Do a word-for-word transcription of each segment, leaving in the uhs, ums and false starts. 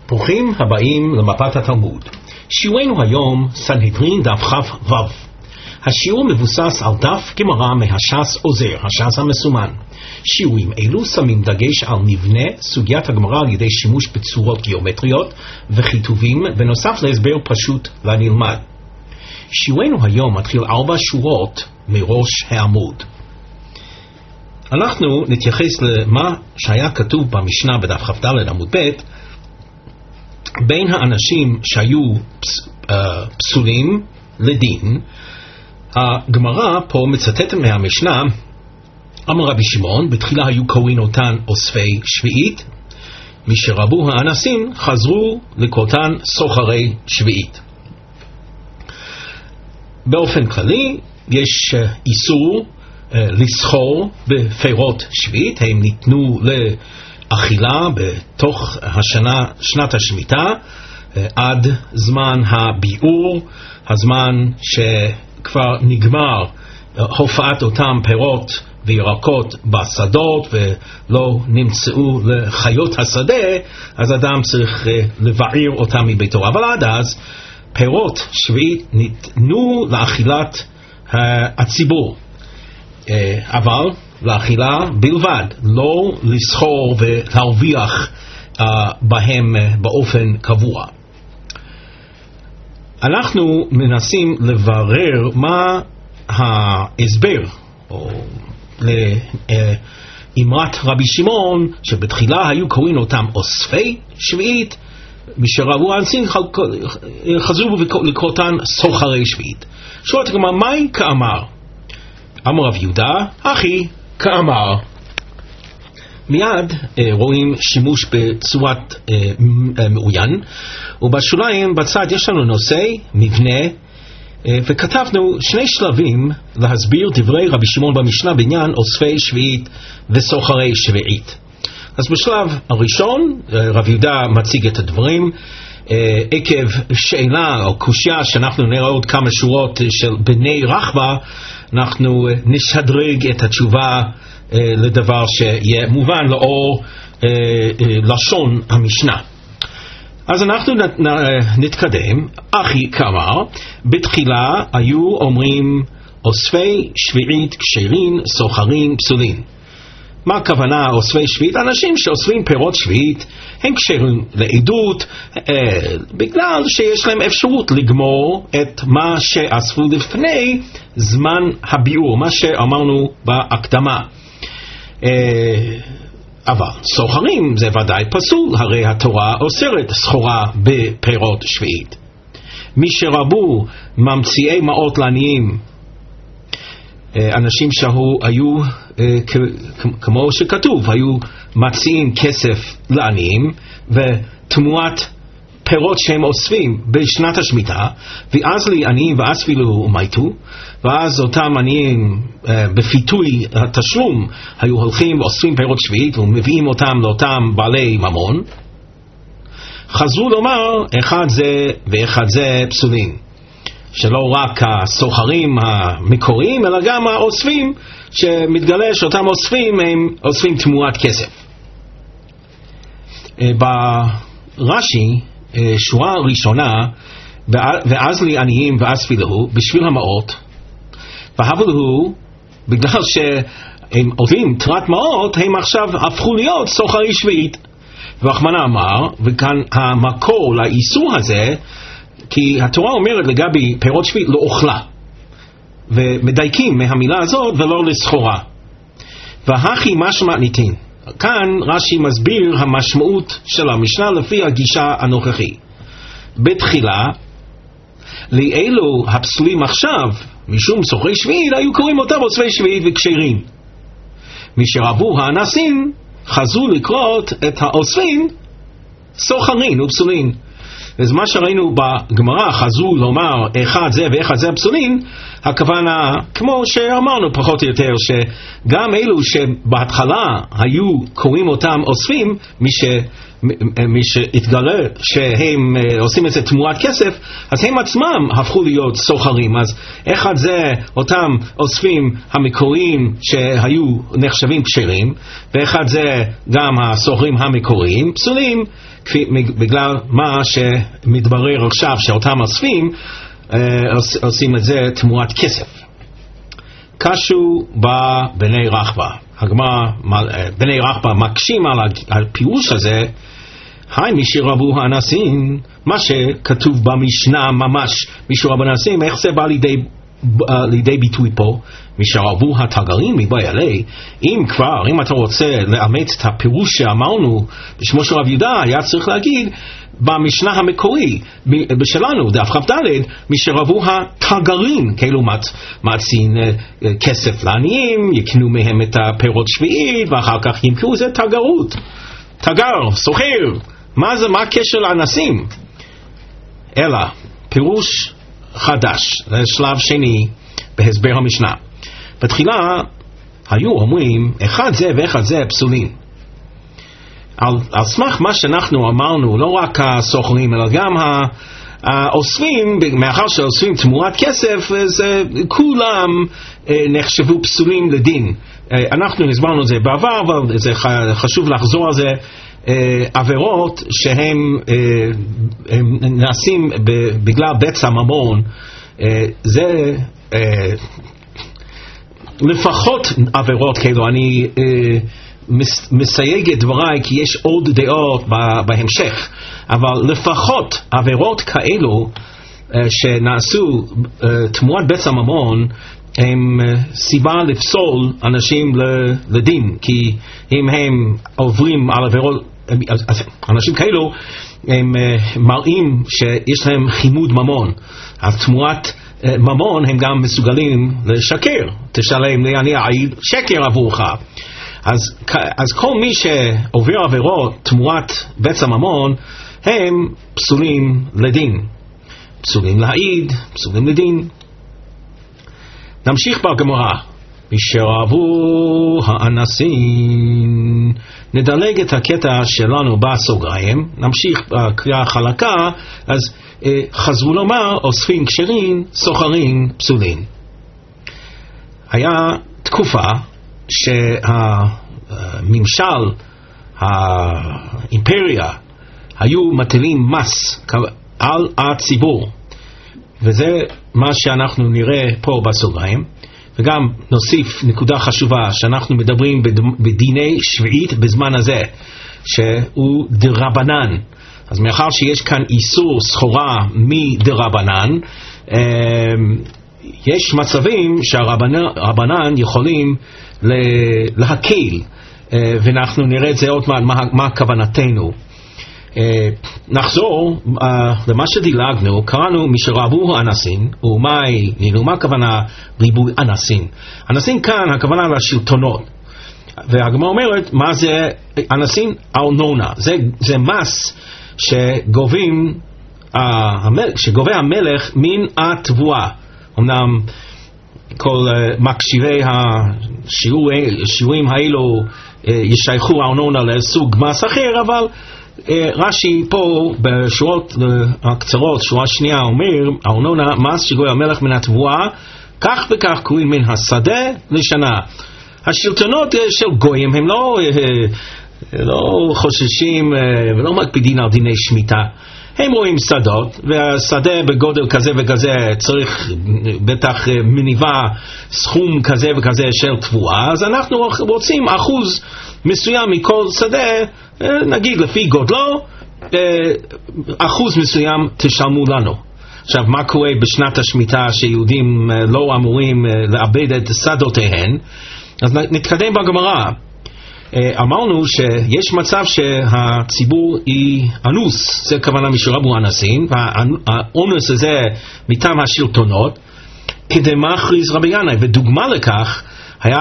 ברוכים הבאים למפת התלמוד. שיעורנו היום סנהדרין דף כ"ו. השיעור מבוסס על דף גמרא מהש"ס עוזר, הש"ס המסומן. שיעורים אלו שמים דגש על מבנה סוגיית הגמרא על ידי שימוש בצורות גיאומטריות וכיתובים, בנוסף להסבר פשוט לנלמד. שיעורנו היום מתחיל ארבע שורות מראש העמוד. אנחנו נתייחס למה שהיה כתוב במשנה בדף כ"ד עמוד ב' בין האנשים שהיו פס, uh, פסולים לדין. הגמרא פה מצטטת מהמשנה, אמר רבי שמעון, בתחילה היו קוראים אותן אוספי שביעית, משרבו האנסים חזרו לקראותן סוחרי שביעית. באופן כללי יש uh, איסור uh, לסחור בפירות שביעית, הם ניתנו לאכילה בתוך השנה, שנת השמיטה, uh, עד זמן הביאור, הזמן שכבר נגמר uh, הופעת אותם פירות וירקות בשדות ולא נמצאו לחיות השדה, אז אדם צריך uh, לבעיר אותם מביתו. אבל עד אז פירות שביעית ניתנו לאכילת uh, הציבור, uh, אבל לאכילה בלבד, לא לסחור ולהרוויח uh, בהם uh, באופן קבוע. אנחנו מנסים לברר מה ההסבר או לאמרת רבי שמעון שבתחילה היו קוראים אותם אוספי שביעית, משרבו האנסים חזרו לקראותן סוחרי שביעית. שואלת הגמרא, מהי כאמר? אמר רב יהודה, אחי כאמר. מיד אה, רואים שימוש בצורת אה, מעוין, ובשוליים בצד יש לנו נושא, מבנה, אה, וכתבנו שני שלבים להסביר דברי רבי שמעון במשנה בעניין אוספי שביעית וסוחרי שביעית. אז בשלב הראשון רב יהודה מציג את הדברים אה, עקב שאלה או קושיה שאנחנו נראה עוד כמה שורות של בני רחבה, אנחנו אה, נשדרג את התשובה אה, לדבר שיהיה מובן לאור אה, אה, לשון המשנה. אז אנחנו נת, נתקדם. אחי כאמר, בתחילה היו אומרים אוספי שביעית כשרים, סוחרים פסולים. מה הכוונה אוספי שביעית? אנשים שאוספים פירות שביעית הם כשרים לעדות אה, בגלל שיש להם אפשרות לגמור את מה שאספו לפני זמן הביאור, מה שאמרנו בהקדמה. אה, אבל סוחרים זה ודאי פסול, הרי התורה אוסרת סחורה בפירות שביעית. מי שרבו ממציאי מעות לעניים, אנשים שהיו כמו שכתוב, היו מציעים כסף לעניים ותמורת פירות שהם אוספים בשנת השמיטה, ואז לי עניים ואספילו ומייתו, ואז אותם עניים בפיתוי התשלום היו הולכים ואוספים פירות שביעית ומביאים אותם לאותם בעלי ממון, חזרו לומר אחד זה ואחד זה פסולים. שלא רק הסוחרים המקוריים, אלא גם האוספים, שמתגלה שאותם אוספים הם אוספים תמורת כסף. ברש"י, שורה ראשונה, ואז לי עניים ואספי להו, בשביל המעות, והבו להו, בגלל שהם אוספים תרת מעות, הם עכשיו הפכו להיות סוחרי שביעית. ורחמנא אמר, וכאן המקור לאיסור הזה, כי התורה אומרת לגבי פירות שביעית לא אוכלה, ומדייקים מהמילה הזאת ולא לסחורה. והכי משמע ניתין. כאן רש"י מסביר המשמעות של המשנה לפי הגישה הנוכחי. בתחילה לאלו הפסולים עכשיו משום סוחרי שביעית היו קוראים אותם אוספי שביעית וכשרים. משרבו האנסים חזרו לקרות את האוספים סוחרים ופסולים. אז מה שראינו בגמרא, חזרו לומר אחד זה ואחד זה פסולים, הכוונה כמו שאמרנו פחות או יותר, שגם אלו שבהתחלה היו קוראים אותם אוספים, מי, ש, מי שהתגלה שהם עושים את זה תמורת כסף, אז הם עצמם הפכו להיות סוחרים. אז אחד זה אותם אוספים המקוריים שהיו נחשבים כשרים, ואחד זה גם הסוחרים המקוריים פסולים, בגלל מה שמתברר עכשיו שאותם אוספים עושים את זה תמורת כסף. קשו בבני רחבה, בני רחבה מקשים על הפירוש הזה. היי משרבו האנסים, מה שכתוב במשנה ממש משרבו האנסים, איך זה בא לידי, לידי ביטוי פה? משרבו התגרים מבואי עלי. אם כבר, אם אתה רוצה לאמץ את הפירוש שאמרנו בשמו של רב יהודה, היה צריך להגיד במשנה המקורי בשלנו, דף כ"ד, משרבו התגרים, כאילו מעצין כסף לעניים, יקנו מהם את הפירות שביעית, ואחר כך ימכרו, זה תגרות. תגר, סוחר. מה זה, מה הקשר לאנסים? אלא, פירוש חדש, זה שלב שני בהסבר המשנה. בתחילה היו אומרים, אחד זה ואחד זה פסולים. על, על סמך מה שאנחנו אמרנו, לא רק הסוחרים, אלא גם האוספים, מאחר שאוספים תמורת כסף, זה כולם נחשבו פסולים לדין. אנחנו הסברנו את זה בעבר, אבל זה חשוב לחזור על זה. עבירות שהם נעשים בגלל בצע ממון, זה לפחות עבירות כאלו. אני מסייג את דבריי כי יש עוד דעות בהמשך, אבל לפחות עבירות כאלו שנעשו תמורת בצע ממון הם סיבה לפסול אנשים לדין, כי אם הם עוברים על עבירות, אנשים כאלו הם מראים שיש להם חימוד ממון, אז תמורת ממון הם גם מסוגלים לשקר, תשלם לי אני אעיד שקר עבורך. אז, אז כל מי שעובר עבירות תמורת בצע ממון הם פסולים לדין, פסולים להעיד, פסולים לדין. נמשיך בגמרא. משרבו האנסים, נדלג את הקטע שלנו בסוגריים, נמשיך בקריאה חלקה. אז אה, חזרו לומר אוספים כשרים, סוחרים פסולים. היה תקופה שהממשל, האימפריה, היו מטילים מס על הציבור, וזה מה שאנחנו נראה פה בסוגריים. וגם נוסיף נקודה חשובה, שאנחנו מדברים בדיני שביעית בזמן הזה, שהוא דרבנן. אז מאחר שיש כאן איסור סחורה מדרבנן, יש מצבים שהרבנן יכולים להקל, ואנחנו נראה את זה עוד מעט, מה, מה כוונתנו. נחזור uh, למה שדילגנו. קראנו משרבו האנסים, ומאי, מה הכוונה ריבוי אנסים? אנסים כאן הכוונה לשלטונות, והגמרא אומרת מה זה אנסים? ארנונה. זה, זה מס שגובים uh, המלך, שגובה המלך מן התבואה. אמנם כל uh, מקשיבי השיעורים האלו uh, ישייכו ארנונה לסוג מס אחר, אבל רש"י פה בשורות הקצרות, שורה שנייה, אומר ארנונה מס שגובה המלך מן התבואה, כך וכך קוראים מן השדה לשנה. השלטונות של גויים הם לא, לא חוששים ולא מקפידים על דיני שמיטה. הם רואים שדות, והשדה בגודל כזה וכזה צריך בטח מניבה סכום כזה וכזה של תבואה, אז אנחנו רוצים אחוז מסוים מכל שדה, נגיד לפי גודלו, אחוז מסוים תשלמו לנו. עכשיו, מה קורה בשנת השמיטה שיהודים לא אמורים לאבד את שדותיהן? אז נתקדם בגמרא. אמרנו שיש מצב שהציבור היא אנוס, זה כוונה משרבו האנסים, והאונוס הזה מטעם השלטונות, כדי מכריז רבי ינאי, ודוגמה לכך היה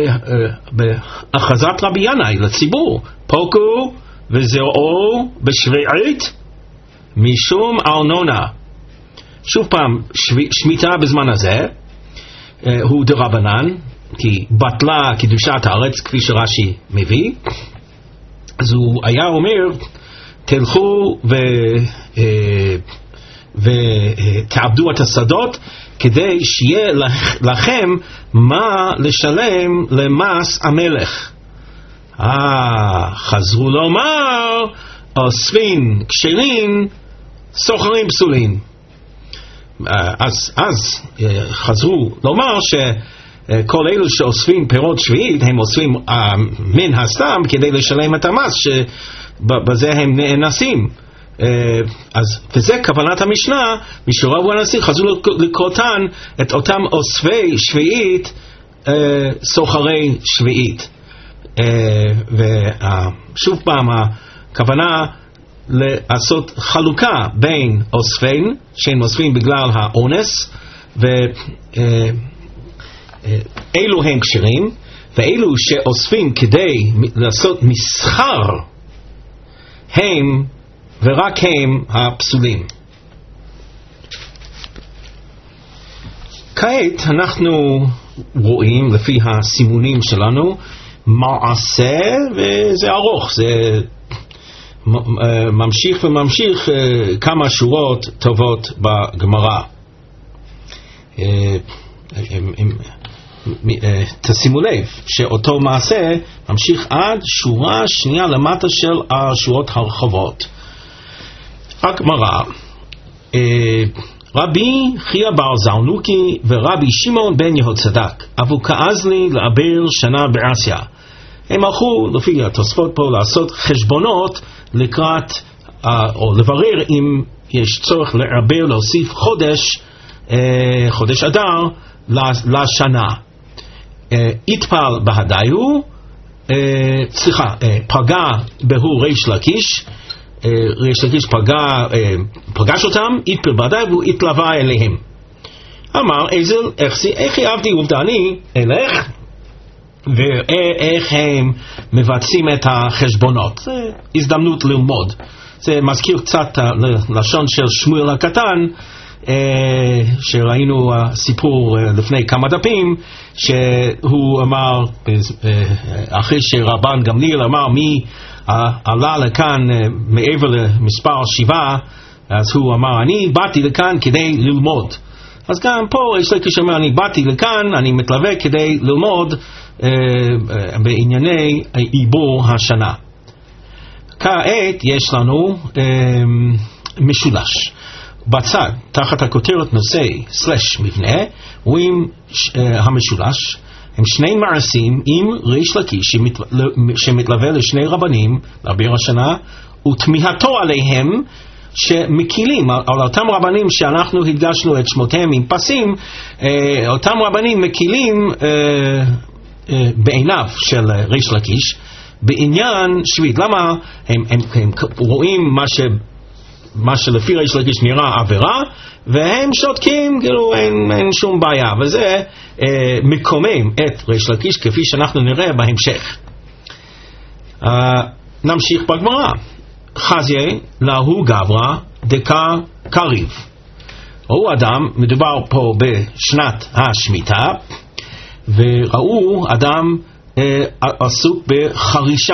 בהכרזת רבי ינאי לציבור, פוקו וזרעו בשביעית משום ארנונה. שוב פעם, שמיטה בזמן הזה הוא דרבנן, כי בטלה קדושת הארץ, כפי שרש"י מביא. אז הוא היה אומר, תלכו ו, ותעבדו את השדות, כדי שיהיה לכם מה לשלם למס המלך. אה, חזרו לומר, אוספים כשרים, סוחרים פסולים. אז, אז חזרו לומר שכל אלו שאוספים פירות שביעית הם אוספים מן הסתם כדי לשלם את המס שבזה הם נאנסים. אז וזה כוונת המשנה, משורה והנשיא חזרו לקרותן את אותם אוספי שביעית סוחרי שביעית. ושוב פעם הכוונה לעשות חלוקה בין אוספים שהם אוספים בגלל האונס ואילו הם כשרים, ואילו שאוספים כדי לעשות מסחר הם ורק הם הפסולים. כעת אנחנו רואים לפי הסימונים שלנו מעשה, וזה ארוך, זה ממשיך וממשיך כמה שורות טובות בגמרא. תשימו לב שאותו מעשה ממשיך עד שורה שנייה למטה של השורות הרחבות. הגמרא, רבי חייא בר זרנוקי ורבי שמעון בן יהוצדק אבו כאזלי לעבר שנה באסיה. הם הלכו לפי התוספות פה לעשות חשבונות לקראת או לברר אם יש צורך לעבר להוסיף חודש חודש אדר לשנה. התפל בהדיו, סליחה, פגע בהו ריש לקיש, ריש לקיש פגע, פגש אותם, התפל בהדיו והוא התלווה אליהם. אמר איזל, איך יעבדי עובדה אני אלך ואיך הם מבצעים את החשבונות. זה הזדמנות ללמוד. זה מזכיר קצת לשון של שמואל הקטן, שראינו סיפור לפני כמה דפים, שהוא אמר, אחרי שרבן גמליאל אמר מי עלה לכאן מעבר למספר שבעה, אז הוא אמר אני באתי לכאן כדי ללמוד. אז גם פה יש לי כשאומר אני באתי לכאן, אני מתלווה כדי ללמוד בענייני עיבור השנה. כעת יש לנו משולש. בצד, תחת הכותרת נושא סלש מבנה, רואים המשולש, הם שני מעשים עם ריש לקיש שמתלווה לשני רבנים לעבר השנה, ותמיהתו עליהם שמקילים, על אותם רבנים שאנחנו הדגשנו את שמותיהם עם פסים, אותם רבנים מקילים בעיניו של ריש לקיש בעניין שביעית. למה הם, הם, הם רואים מה ש... מה שלפי ריש לקיש נראה עבירה, והם שותקים, כאילו אין, אין שום בעיה, וזה אה, מקומם את ריש לקיש כפי שאנחנו נראה בהמשך. אה, נמשיך בגמרא. חזיה להו גברא דקה קריב. הוא אדם, מדובר פה בשנת השמיטה, וראו אדם אה, עסוק בחרישה.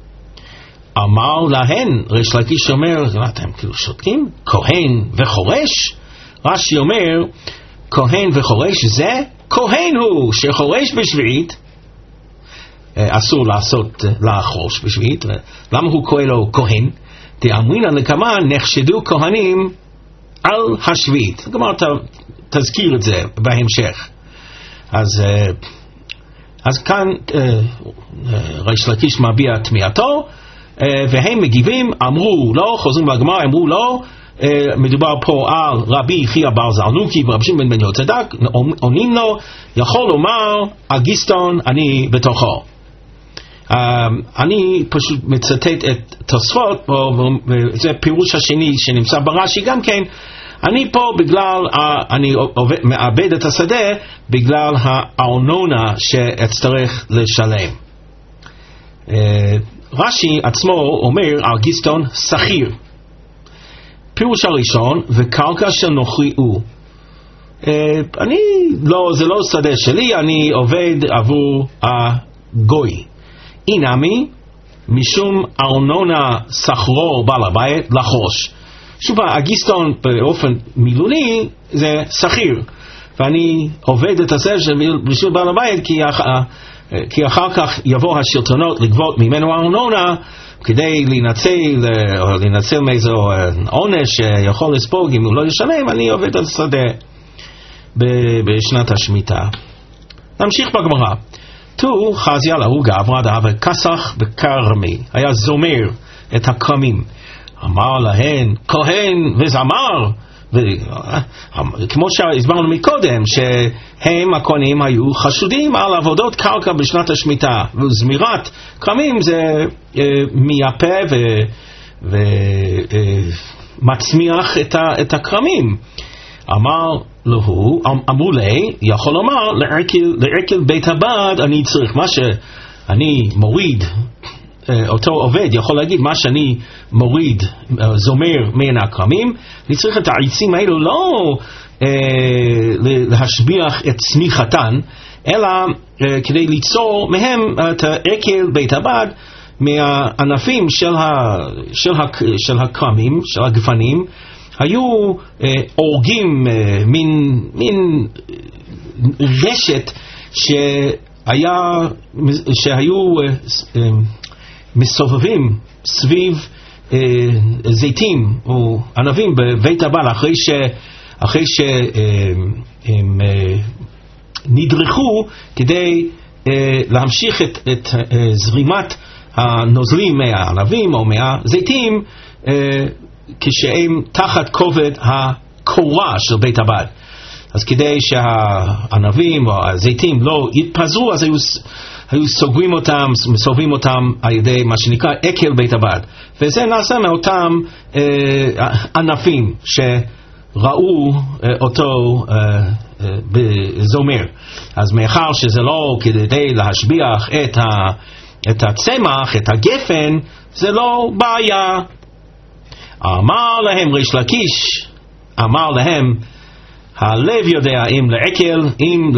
אמר להן, ריש לקיש אומר, אתם כאילו שותקים? כהן וחורש? רש"י אומר, כהן וחורש זה כהן הוא שחורש בשביעית, אסור לעשות לחרוש בשביעית. למה הוא קורא לו כהן? דאמרינן לקמא נחשדו כהנים על השביעית. כלומר תזכיר את זה בהמשך. אז אז כאן ריש לקיש מביע תמיהתו, והם מגיבים, אמרו לא, חוזרים לגמרא, אמרו לא, מדובר פה על רבי חייא בר זרנוקי ורבי שמעון בן יהוצדק, עונים לו, יכול לומר אגיסטון אני בתוכו. אני פשוט מצטט את תוספות, וזה פירוש השני שנמצא ברש"י גם כן. אני פה בגלל, אני מאבד את השדה בגלל הארנונה שאצטרך לשלם. רש"י עצמו אומר אגיסטון שכיר. פירוש הראשון, וקרקע של נוכרי הוא. אני לא, זה לא שדה שלי, אני עובד עבור הגוי. אינמי, משום ארנונה שכרו בעל הבית לחרוש. שוב, אגיסטון באופן מילולי זה שכיר, ואני עובד את הזה בשביל בעל הבית, כי, כי אחר כך יבוא השלטונות לגבות ממנו ארנונה, כדי להינצל, או להינצל מאיזו עונש שיכול לספוג אם הוא לא ישלם, אני עובד על שדה בשנת השמיטה. נמשיך בגמרא. תו חזיה להוא גברא דהווה כסח בכרמי, היה זומר את הכרמים. אמר להן כהן וזמר, כמו שהסברנו מקודם, שהם הכהנים היו חשודים על עבודות קרקע בשנת השמיטה, וזמירת כרמים זה מייפה ומצמיח את הכרמים. אמר לו, אמרו לי, יכול לומר לעקל בית הבד אני צריך, מה שאני מוריד, אותו עובד יכול להגיד מה שאני מוריד, זומר מן הכרמים, אני צריך את העצים האלו לא אה, להשביח את צמיחתן, אלא אה, כדי ליצור מהם את העקל בית הבד מהענפים של, ה, של, ה, של הכרמים, של הגפנים, היו אה, אורגים אה, מין, מין רשת שהיה, שהיו אה, אה, מסובבים סביב אה, זיתים או ענבים בבית הבעל אחרי ש אחרי שהם אה, נדרכו כדי אה, להמשיך את, את אה, זרימת הנוזלים מהענבים או מהזיתים אה, כשהם תחת כובד הקורה של בית הבעל. אז כדי שהענבים או הזיתים לא יתפזרו, אז היו היו סוגרים אותם, מסובבים אותם על ידי מה שנקרא עקל בית הבד, וזה נעשה מאותם אה, ענפים שראו אה, אותו אה, אה, בזומר. אז מאחר שזה לא כדי להשביח את, ה, את הצמח, את הגפן, זה לא בעיה. אמר להם ריש לקיש, אמר להם, הלב יודע אם לעקל, אם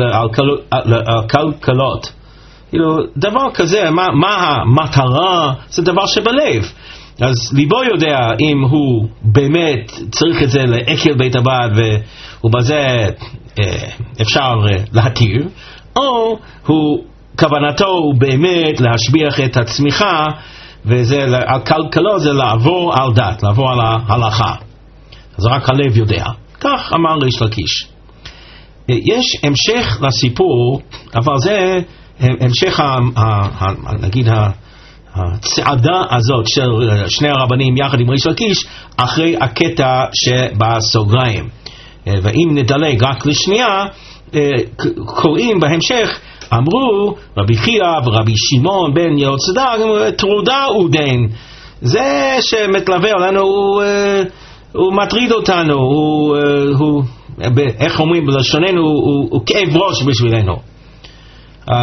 לכלכלות. כאילו, דבר כזה, מה, מה המטרה? זה דבר שבלב. אז ליבו יודע אם הוא באמת צריך את זה לעקל בית הבד ובזה אה, אפשר אה, להתיר, או הוא, כוונתו באמת להשביח את הצמיחה, וזה, הכלכלו זה לעבור על דת, לעבור על ההלכה. אז רק הלב יודע. כך אמר ריש לקיש. יש המשך לסיפור, אבל זה המשך, ה, ה, ה, נגיד, הצעדה הזאת של שני הרבנים יחד עם ריש לקיש אחרי הקטע שבסוגריים. ואם נדלג רק לשנייה, קוראים בהמשך, אמרו רבי חייא ורבי שמעון בן יהוצדק, טרודה עודן, זה שמתלווה עלינו הוא, הוא מטריד אותנו, הוא, הוא, איך אומרים בלשוננו, הוא, הוא כאב ראש בשבילנו. Um,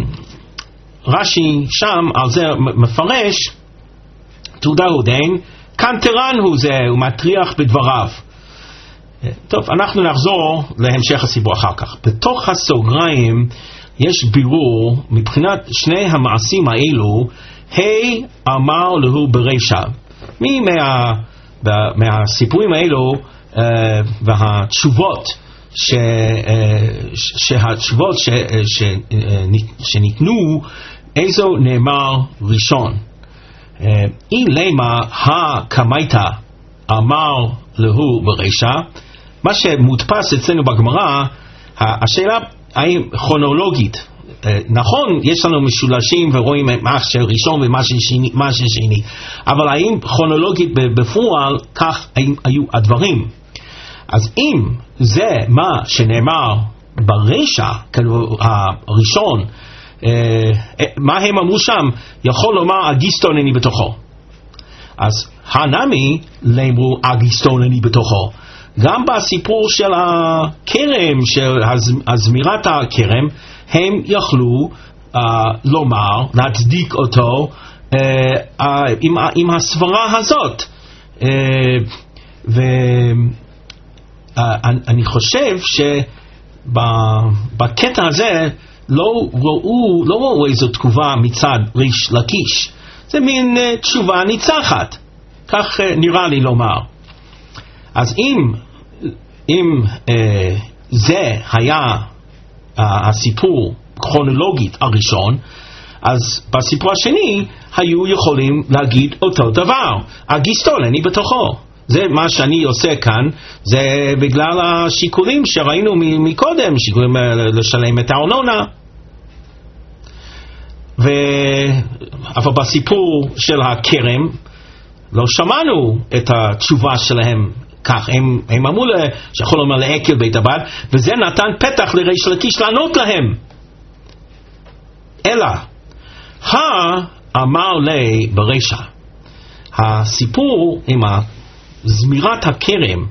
רש"י שם על זה מפרש, תעודה עודן, קנטרן הוא זה, הוא מטריח בדבריו. טוב, אנחנו נחזור להמשך הסיפור אחר כך. בתוך הסוגריים יש בירור מבחינת שני המעשים האלו, היי אמר לו ברישא. מי מה, מהסיפורים האלו uh, והתשובות ש, שהתשובות ש, ש, שניתנו, איזו נאמר ראשון. אי למה הקמייתא אמר לו ברישא, מה שמודפס אצלנו בגמרא, השאלה האם כרונולוגית, נכון, יש לנו משולשים ורואים מה שראשון ומה ששני, מה ששני, אבל האם כרונולוגית בפועל כך היו הדברים? אז אם זה מה שנאמר ברישא, כאילו הראשון, אה, מה הם אמרו שם, יכול לומר אגיסטון אני בתוכו. אז הנמי לאמרו אגיסטון אני בתוכו. גם בסיפור של הכרם, של הזמירת הכרם, הם יכלו אה, לומר, להצדיק אותו אה, אה, עם, עם הסברה הזאת. אה, ו... Uh, אני, אני חושב שבקטע הזה לא ראו, לא ראו איזו תגובה מצד ריש לקיש. זה מין uh, תשובה ניצחת. כך uh, נראה לי לומר. אז אם, אם uh, זה היה uh, הסיפור כרונולוגית הראשון, אז בסיפור השני היו יכולים להגיד אותו דבר, הגיסטון אני בתוכו. זה מה שאני עושה כאן, זה בגלל השיקולים שראינו מקודם, שיקולים לשלם את הארנונה. ו... אבל בסיפור של הכרם לא שמענו את התשובה שלהם כך, הם, הם אמרו לה, שיכול לומר לעקל בית הבד, וזה נתן פתח לריש לקיש לענות להם. אלא, אמר לי ברשע, הסיפור עם זמירת הכרם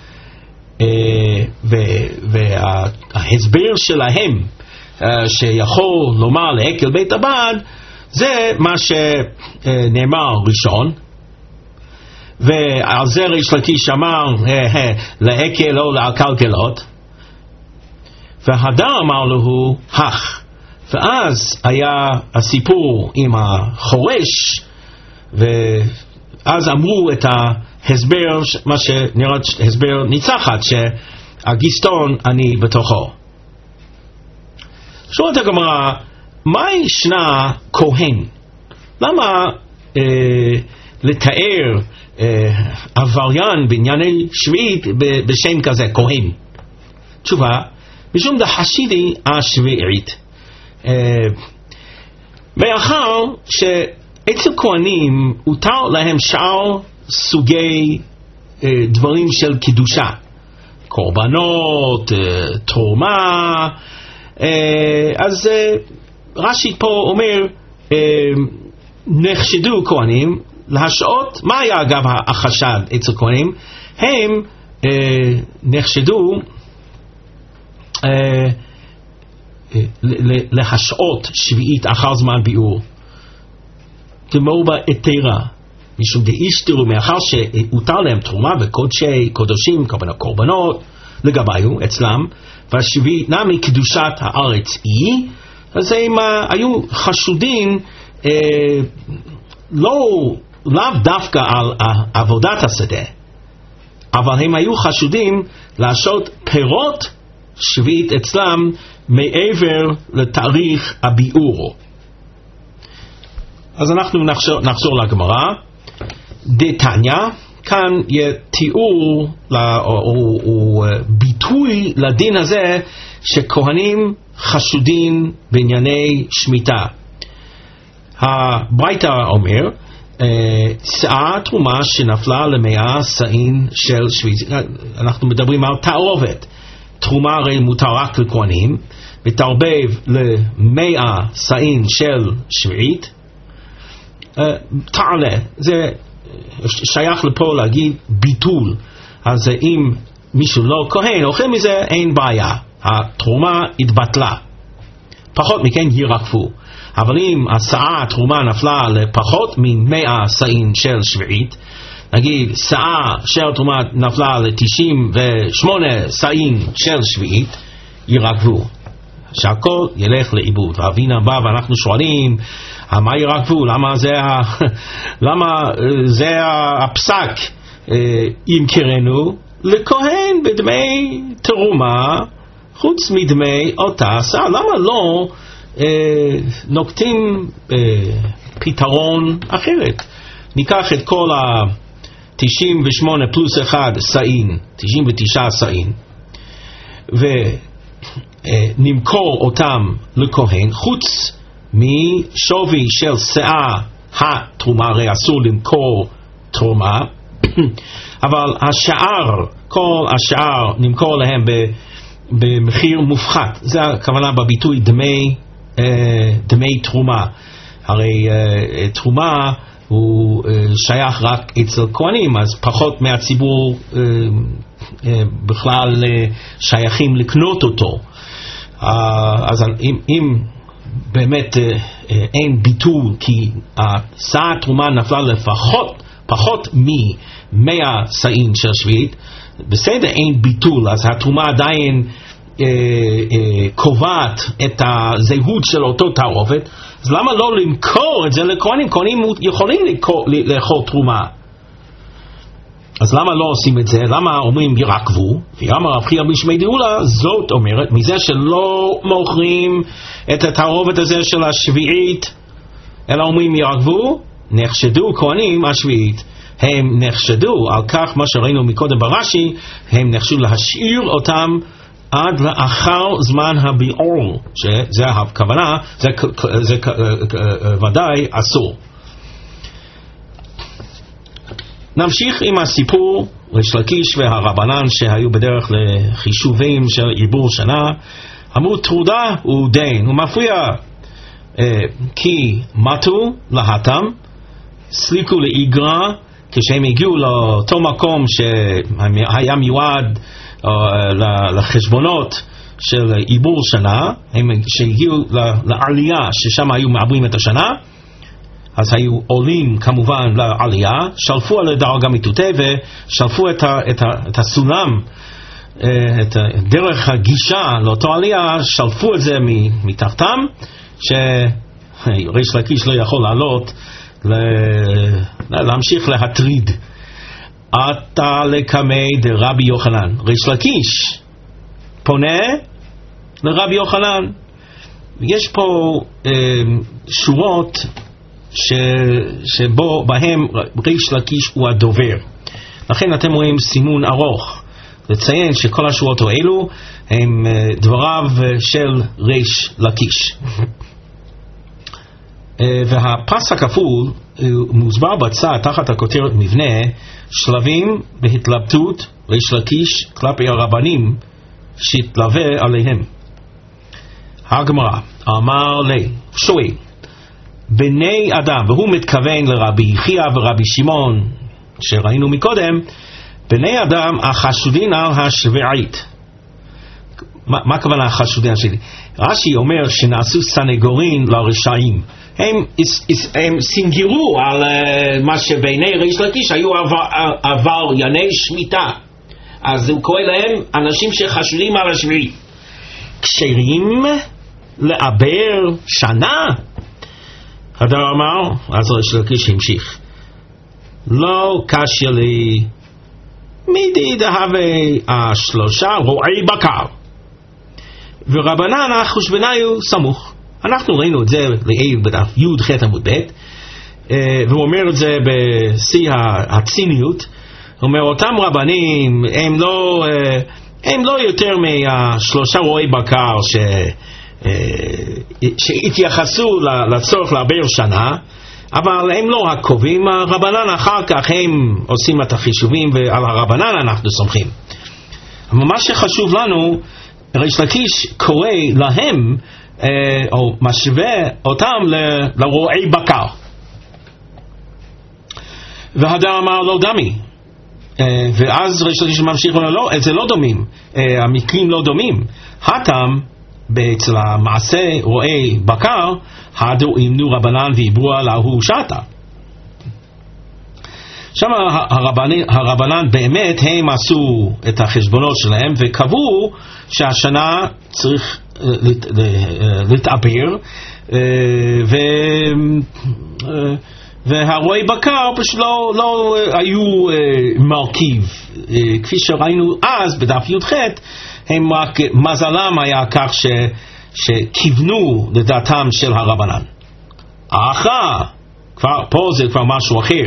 וההסבר שלהם שיכול לומר לעקל בית הבד, זה מה שנאמר ראשון, ועל זה ריש לקיש אמר לעקל או לעקלקלות, והדר אמר לו הך. ואז היה הסיפור עם החורש, ואז אמרו את ההסבר, מה שנראה הסבר ניצחת, שהגיסטון אני בתוכו. שואלת הגמרא, מה ישנה כהן? למה אה, לתאר אה, עבריין בענייני שביעית בשם כזה, כהן? תשובה, משום דחשידי השביעית. מאחר שאצל כהנים הותר להם שאר סוגי דברים של קידושה, קורבנות, תרומה. אז רש"י פה אומר נחשדו כהנים להשעות. מה היה אגב החשד אצל כהנים? הם נחשדו להשעות שביעית אחר זמן ביאור, כמו בהתרה, משום דאיסתרו, מאחר שהותר להם תרומה וקודשי קודשים, כוונה קורבנות לגביו אצלם, והשביעית נמי קדושת הארץ היא, אז הם היו חשודים אה, לא לאו דווקא על עבודת השדה, אבל הם היו חשודים להשעות פירות שביעית אצלם מעבר לתאריך הביאור. אז אנחנו נחזור, נחזור לגמרא. דתניא, כאן יהיה תיאור או, או, או ביטוי לדין הזה שכהנים חשודים בענייני שמיטה. הברייתא אומר שאה תרומה שנפלה למאה שאים של שביעית. אנחנו מדברים על תערובת. תרומה הרי מותר רק לכהנים, ותערבב למאה שאים של שביעית. תעלה, זה שייך לפה להגיד ביטול. אז אם מישהו לא כהן אוכל מזה, אין בעיה, התרומה התבטלה, פחות מכן ירקפו. אבל אם השאה התרומה נפלה לפחות ממאה שאים של שביעית, נגיד שאה של תרומה נפלה ל-תשעים ושמונה שאים של שביעית, ירקבו, שהכל ילך לאיבוד. והבינה בא ואנחנו שואלים, מה ירקבו? למה זה, למה זה הפסק? אם קראנו לכהן בדמי תרומה חוץ מדמי אותה שאה, למה לא אה, נוקטים אה, פתרון אחרת? ניקח את כל ה תשעים ושמונה פלוס אחד שאים, תשעים ותשע שאים, ונמכור אותם לכהן, חוץ משווי של שאה התרומה, הרי אסור למכור תרומה, אבל השאר, כל השאר נמכור להם במחיר מופחת. זה הכוונה בביטוי דמי, דמי תרומה. הרי תרומה הוא שייך רק אצל כהנים, אז פחות מהציבור בכלל שייכים לקנות אותו. אז אם, אם באמת אין ביטול, כי השאה התרומה נפלה לפחות פחות ממאה שאים של שביעית, בסדר, אין ביטול, אז התרומה עדיין אה, אה, קובעת את הזהות של אותו תערובת. אז למה לא למכור את זה לכהנים? כהנים יכולים לאכול תרומה, אז למה לא עושים את זה? למה אומרים ירקבו? ואמר רב חייא בשמי דאולה, זאת אומרת, מזה שלא מוכרים את התערובת הזה של השביעית אלא אומרים ירגבו, נחשדו כהנים השביעית. הם נחשדו על כך, מה שראינו מקודם ברש"י, הם נחשדו להשאיר אותם עד לאחר זמן הביעור, שזה הכוונה, זה, זה, זה ודאי אסור. נמשיך עם הסיפור. ריש לקיש והרבנן שהיו בדרך לחישובים של עיבור שנה אמרו טרודה הוא דין, הוא מפריע, אה, כי מתו להתם, סליקו לאיגרה, כשהם הגיעו לאותו מקום שהיה מיועד אה, לחשבונות של עיבור שנה, הם שהגיעו לעלייה ששם היו מעברים את השנה, אז היו עולים כמובן לעלייה, שלפו על הדרגה מיטוטה ושלפו את, ה, את, ה, את הסולם, את דרך הגישה לאותו עלייה, שלפו את זה מתחתם, שריש לקיש לא יכול לעלות, להמשיך להטריד. עתה לקמי דרבי יוחנן. ריש לקיש פונה לרבי יוחנן. יש פה אה, שורות ש... שבו בהם ריש לקיש הוא הדובר, לכן אתם רואים סימון ארוך לציין שכל השורות האלו הם דבריו של ריש לקיש. והפס הכפול מוסבר בצד תחת הכותרת מבנה שלבים בהתלבטות ריש לקיש כלפי הרבנים שהתלווה עליהם. הגמרא אמר לי שואל בני אדם, והוא מתכוון לרבי יחיא ורבי שמעון שראינו מקודם, בני אדם החשודים על השביעית. מה, מה הכוונה החשודים על השביעית? רש"י אומר שנעשו סנגורין לרשעים, הם, הם סינגרו על uh, מה שבעיני ריש לקיש היו עברייני שמיטה, אז הוא קורא להם אנשים שחשודים על השביעית. כשרים לעבר שנה? הדר אמר, אז ריש לקיש המשיך, לא קשיא לי מידי דהווה השלושה רועי בקר ורבנן החושבנאיו סמוך. אנחנו ראינו את זה לעיל בדף י' ח' עמוד ב', והוא אומר את זה בשיא הציניות. הוא אומר אותם רבנים הם לא, הם לא יותר מהשלושה רועי בקר ש... שהתייחסו לצורך לעבר שנה, אבל הם לא הקובעים. הרבנן אחר כך הם עושים את החישובים ועל הרבנן אנחנו סומכים. אבל מה שחשוב לנו, ריש לקיש קורא להם או משווה אותם לרועי בקר. והדר אמר לא דמי, ואז ריש לקיש ממשיך ואומר לא, זה לא דומים, המקרים לא דומים. הטעם אצל המעשה רועי בקר, הדו אימנו רבנן ועברו עליו שתה. שם הרבנן, הרבנן באמת הם עשו את החשבונות שלהם וקבעו שהשנה צריך להתעבר, ו... והרועי בקר פשוט לא, לא היו מרכיב, כפי שראינו אז בדף י"ח, הם רק מזלם היה כך ש, שכיוונו לדעתם של הרבנן. האחר, כבר, פה זה כבר משהו אחר,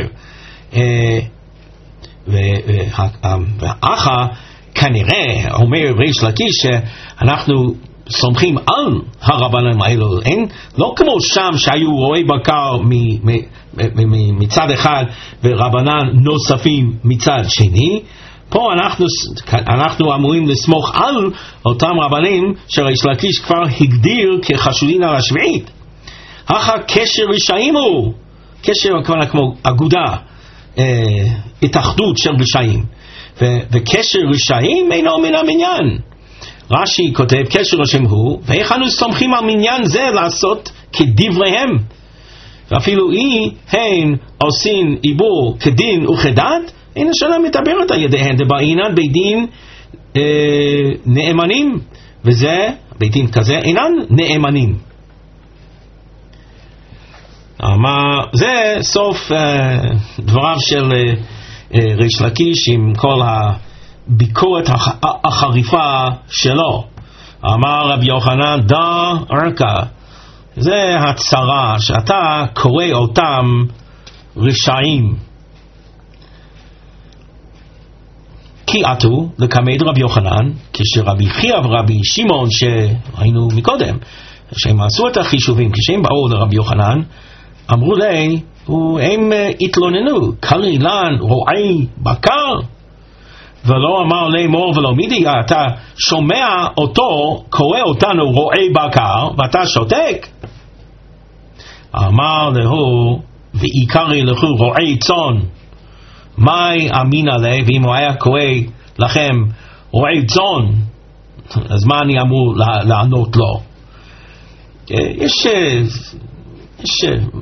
והאחר כנראה אומר ריש לקיש שאנחנו סומכים על הרבננים האלו, אין, לא כמו שם שהיו רועי בקר מ, מ, מ, מצד אחד ורבנן נוספים מצד שני. פה אנחנו, אנחנו אמורים לסמוך על אותם רבנים שריש לקיש כבר הגדיר כחשודים על השביעית. אחר קשר רשעים הוא, קשר כבר כמו אגודה, אה, התאחדות של רשעים, ו, וקשר רשעים אינו מן המניין. רש"י כותב קשר רשעים הוא, ואיך אנו סומכים על מניין זה לעשות כדבריהם, ואפילו אי הן עושים עיבור כדין וכדת, אין השנה מתעברת על ידיהן, דבעינן בית דין אה, נאמנים, וזה, בית דין כזה, אינן נאמנים. אבל זה סוף אה, דבריו של אה, אה, ריש לקיש עם כל הביקורת הח, החריפה שלו. אמר רבי יוחנן דא ארכה, זה הצרה שאתה קורא אותם רשעים. כי עתו לקמד רבי יוחנן, כשרבי חייא ורבי שמעון שראינו מקודם, שהם עשו את החישובים, כשהם באו לרבי יוחנן, אמרו לי, הם התלוננו, קרי לן רועי בקר, ולא אמר לי מור ולא מידי, אתה שומע אותו, קורא אותנו רועי בקר, ואתה שותק. אמר להו, ועיקרי לכו רועי צאן, מהי אמינא לי, ואם הוא היה קורא לכם רועי צאן, אז מה אני אמור לענות לו? יש, יש,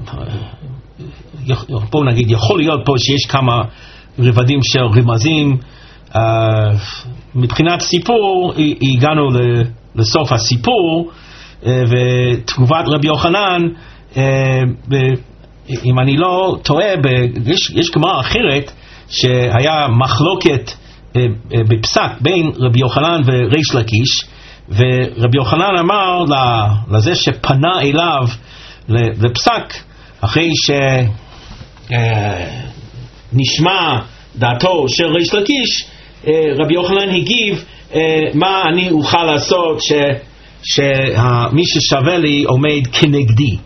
בואו נגיד, יכול להיות פה שיש כמה רבדים של רמזים. Uh, מבחינת סיפור הגענו לסוף הסיפור, uh, ותגובת רבי יוחנן, uh, אם אני לא טועה, יש, יש גמרא אחרת שהיה מחלוקת uh, uh, בפסק בין רבי יוחנן וריש לקיש, ורבי יוחנן אמר לזה שפנה אליו לפסק, אחרי שנשמע דעתו של ריש לקיש, רבי יוחנן הגיב, מה אני אוכל לעשות שמי ששווה לי עומד כנגדי.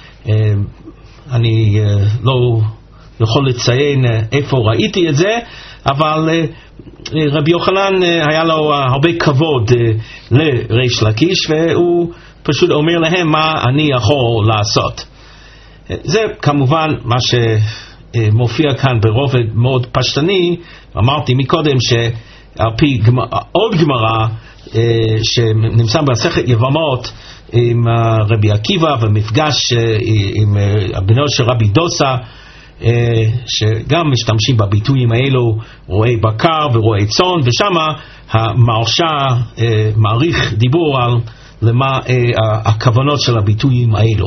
אני לא יכול לציין איפה ראיתי את זה, אבל רבי יוחנן היה לו הרבה כבוד לריש לקיש, והוא פשוט אומר להם מה אני יכול לעשות. זה כמובן מה שמופיע כאן ברובד מאוד פשטני. אמרתי מקודם שעל פי עוד גמרא שנמצא במסכת יבמות עם רבי עקיבא ומפגש עם הבנו של רבי דוסה, שגם משתמשים בביטויים האלו, רועי בקר ורועי צאן, ושמה המרשע מעריך דיבור על למה הכוונות של הביטויים האלו.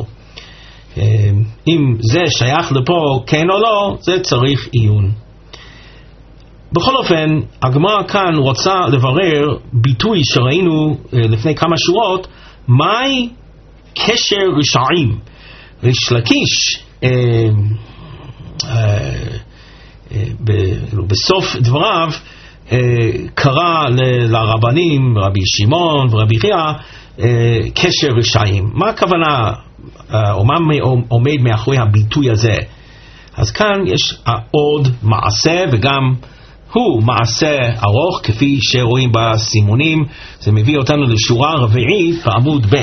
אם זה שייך לפה כן או לא, זה צריך עיון. בכל אופן, הגמרא כאן רוצה לברר ביטוי שראינו לפני כמה שורות, מהי קשר רשעים. ריש לקיש אה, אה, אה, בסוף דבריו אה, קרא לרבנים, רבי שמעון ורבי חייא, אה, קשר רשעים. מה הכוונה, אה, או מה עומד מאחורי הביטוי הזה? אז כאן יש עוד מעשה, וגם הוא מעשה ארוך, כפי שרואים בסימונים. זה מביא אותנו לשורה רביעית בעמוד ב'.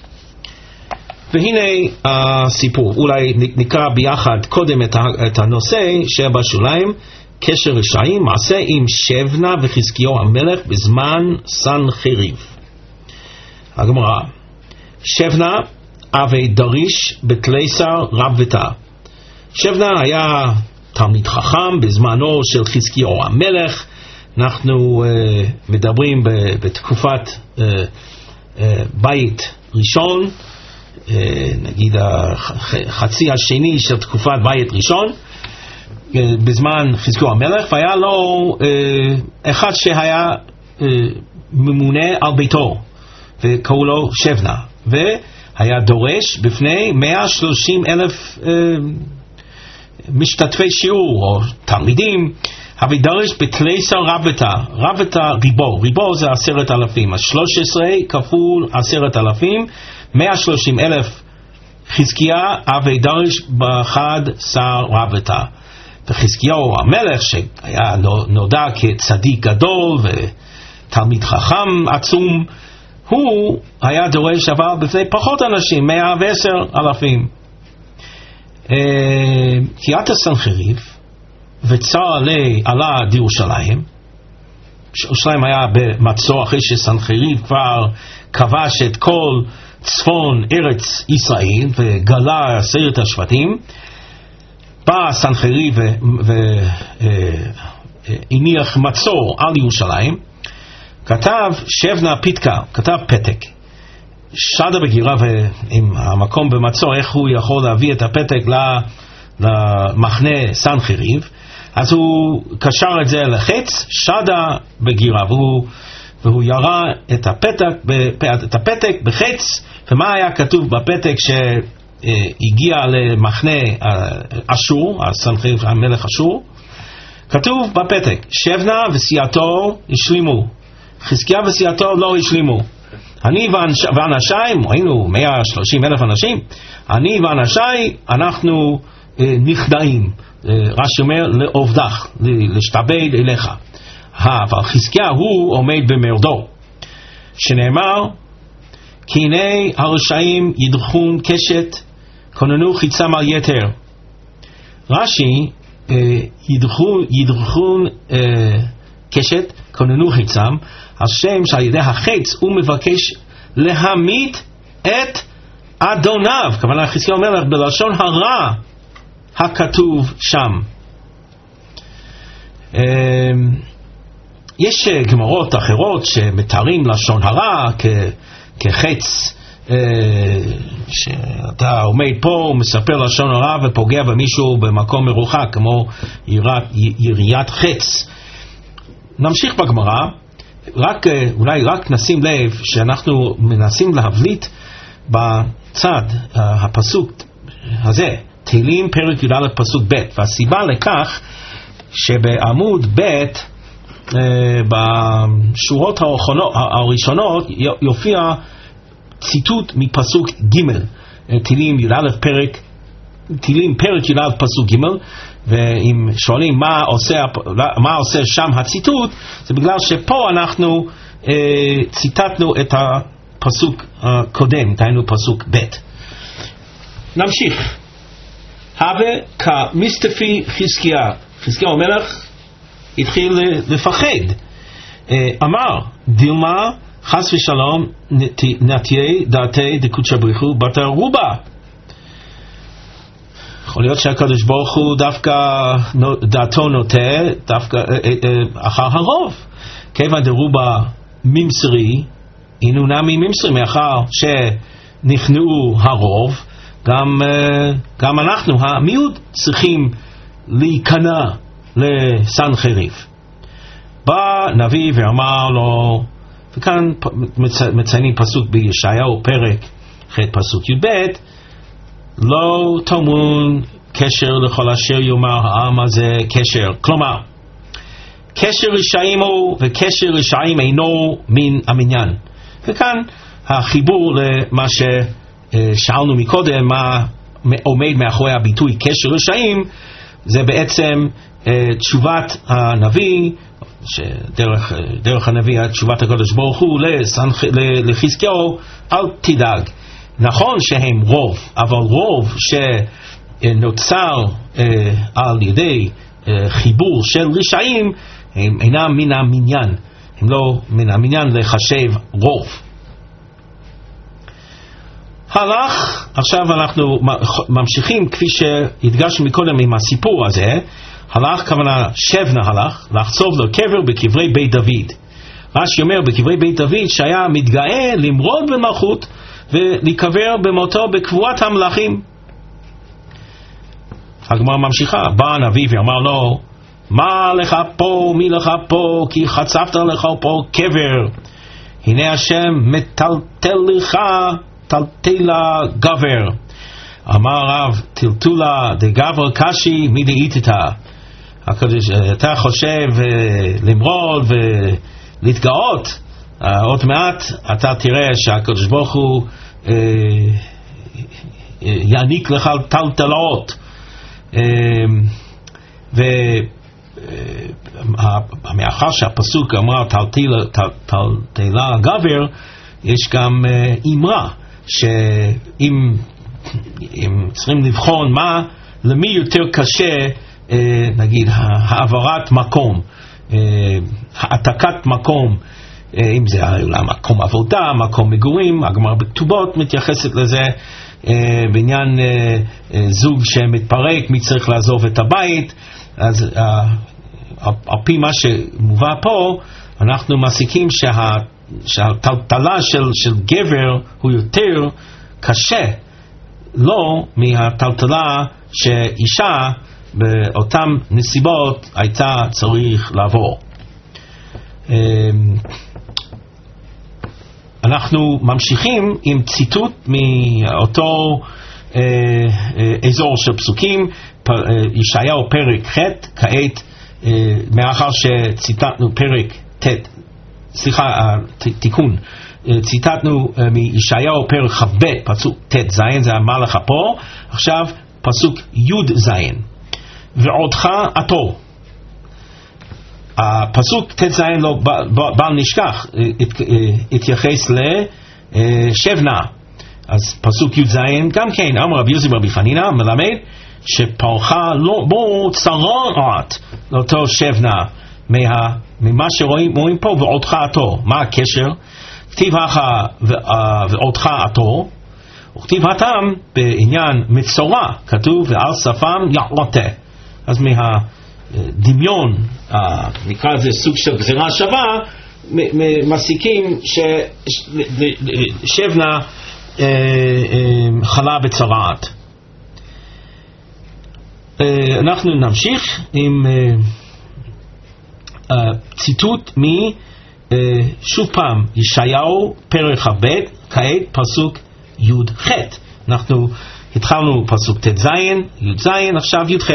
והנה הסיפור. אולי נקרא ביחד קודם את הנושא שבשוליים. קשר רשעים, מעשה עם שבנה וחזקיהו המלך בזמן סנחריב. הגמרא, שבנה אבי דריש בתליסר רב ותא. שבנה היה תלמיד חכם בזמנו של חזקיהו המלך. אנחנו uh, מדברים ב- בתקופת uh, uh, בית ראשון, uh, נגיד החצי השני של תקופת בית ראשון, uh, בזמן חזקיהו המלך, והיה לו uh, אחד שהיה uh, ממונה על ביתו, וקראו לו שבנה, והיה דורש בפני מאה ושלושים אלף uh, משתתפי שיעור או תלמידים. אבי דריש בתליסר רבתא, רבתא ריבו, ריבו זה עשרת אלפים, אז שלוש עשרה כפול עשרת אלפים, מאה ושלושים אלף חזקיה, אבי דריש באחד שר רבתא. וחזקיהו המלך שהיה נודע כצדיק גדול ותלמיד חכם עצום, הוא היה דורש אבל בפני פחות אנשים, מאה ועשר אלפים. קריאת הסנחריב וצר עלי עלה דירושלים. ירושלים היה במצור אחרי שסנחריב כבר כבש את כל צפון ארץ ישראל וגלה עשרת השבטים. בא סנחריב והניח מצור על ירושלים. כתב שבנה פיתקה, כתב פתק, שדה בגירה, ועם המקום במצור, איך הוא יכול להביא את הפתק למחנה סנחריב? אז הוא קשר את זה לחץ, שדה בגירה, והוא, והוא ירה את הפתק, את הפתק בחץ ומה היה כתוב בפתק שהגיע למחנה אשור, הסנחריב המלך אשור? כתוב בפתק, שבנה וסיעתו השלימו, חזקיה וסיעתו לא השלימו. אני ואנשי, היינו מאה ושלושים אלף אנשים, אני ואנשי אנחנו אה, נכנעים, אה, רש"י אומר לעובדך, להשתעבד אליך. אבל חזקיה הוא עומד במרדו, שנאמר כי הנה הרשעים ידרכון קשת כוננו חיצם על יתר. רש"י אה, ידרכון, ידרכון אה, קשת כוננו חיצם, השם שעל ידי החץ הוא מבקש להמית את אדוניו, כוונה חזקיה אומר לך בלשון הרע הכתוב שם. יש גמרות אחרות שמתארים לשון הרע כחץ, שאתה עומד פה ומספר לשון הרע ופוגע במישהו במקום מרוחק כמו יריית חץ. נמשיך בגמרא, רק, אולי רק נשים לב שאנחנו מנסים להבליט בצד הפסוק הזה, תהילים פרק י"א פסוק ב', והסיבה לכך שבעמוד ב' בשורות הראשונות יופיע ציטוט מפסוק ג', תהילים י"א פרק תהילים פרק י"א פסוק ג', ואם שואלים מה עושה, מה עושה שם הציטוט, זה בגלל שפה אנחנו אה, ציטטנו את הפסוק הקודם, דהיינו פסוק ב'. נמשיך. הווה כמסתפי חזקיה, חזקיה המלך התחיל לפחד, אה, אמר דילמה חס ושלום נטיי דעתי דקודשא בריך הוא בתרובה. יכול להיות שהקדוש ברוך הוא דווקא דעתו נוטה דווקא אחר הרוב, כיוון דרובה ממסרי אינו נמי ממסרי, מאחר שנכנעו הרוב, גם, גם אנחנו המיעוט צריכים להיכנע לסנחריב. בא נביא ואמר לו, וכאן מציינים פסוק בישעיהו פרק ח' פסוק י"ב, לא תמון קשר לכל אשר יאמר העם הזה קשר. כלומר, קשר רשעים הוא וקשר רשעים אינו מן המניין. וכאן החיבור למה ששאלנו מקודם, מה עומד מאחורי הביטוי קשר רשעים, זה בעצם תשובת הנביא, שדרך דרך הנביא תשובת הקדוש ברוך הוא לחזקיהו, אל תדאג. נכון שהם רוב, אבל רוב שנוצר אה, על ידי אה, חיבור של רשעים, הם אינם מן המניין, הם לא מן המניין לחשב רוב. הלך, עכשיו אנחנו ממשיכים כפי שהדגשנו מקודם עם הסיפור הזה, הלך כוונה שבנה הלך, לחצוב לו קבר בקברי בית דוד. רש"י אומר בקברי בית דוד שהיה מתגאה למרוד במלכות, ולקבר במותו בקבורת המלכים. הגמרא ממשיכה, בא הנביא ואמר לו, מה לך פה, מי לך פה, כי חצבת לך פה קבר, הנה השם מטלטל לך טלטלה גבר. אמר רב, טלטולה דגבר קשי מי דאיתתה. הקדוש, אתה חושב למרוד ולהתגאות, עוד מעט אתה תראה שהקדוש ברוך הוא אה, יעניק לך טלטלות. אה, ומאחר שהפסוק אמר טלטלה, טלטלה גבר, יש גם אה, אמרה שאם אם צריכים לבחון מה למי יותר קשה, אה, נגיד העברת מקום, אה, העתקת מקום, אם זה מקום עבודה, מקום מגורים, הגמרא בכתובות מתייחסת לזה, בעניין זוג שמתפרק, מי צריך לעזוב את הבית. אז על פי מה שמובא פה, אנחנו מסיקים שה, שהטלטלה של, של גבר הוא יותר קשה לא מהטלטלה שאישה באותן נסיבות הייתה צריך לעבור. אנחנו ממשיכים עם ציטוט מאותו אה, אה, אזור של פסוקים, פ, אה, ישעיהו פרק ח', כעת אה, מאחר שציטטנו פרק ט', סליחה, ת, תיקון, אה, ציטטנו אה, מישעיהו פרק כ"ב, פסוק ט' ז', זה המלאך פה, עכשיו פסוק י' ז', ועודך עתו. הפסוק ט' ז' לא בל נשכח, התייחס לשבנה. אז פסוק י' ז' גם כן, אמר רבי יוסי ברבי חנינא מלמד שפרחה לא בו צרעת לאותו שבנה מה, ממה שרואים רואים פה, ועודך עתו. מה הקשר? כתיב הכה ועודך עתו, וכתיב התם בעניין מצורע, כתוב ועל שפם יעוטה. אז מה דמיון, נקרא לזה סוג של גזירה שווה, מסיקים ששבנה חלה בצרעת. אנחנו נמשיך עם ציטוט משוב פעם ישעיהו פרק כ"ב, כעת פסוק י' ח'. אנחנו התחלנו פסוק ט' ז', י' ז', עכשיו י' ח'.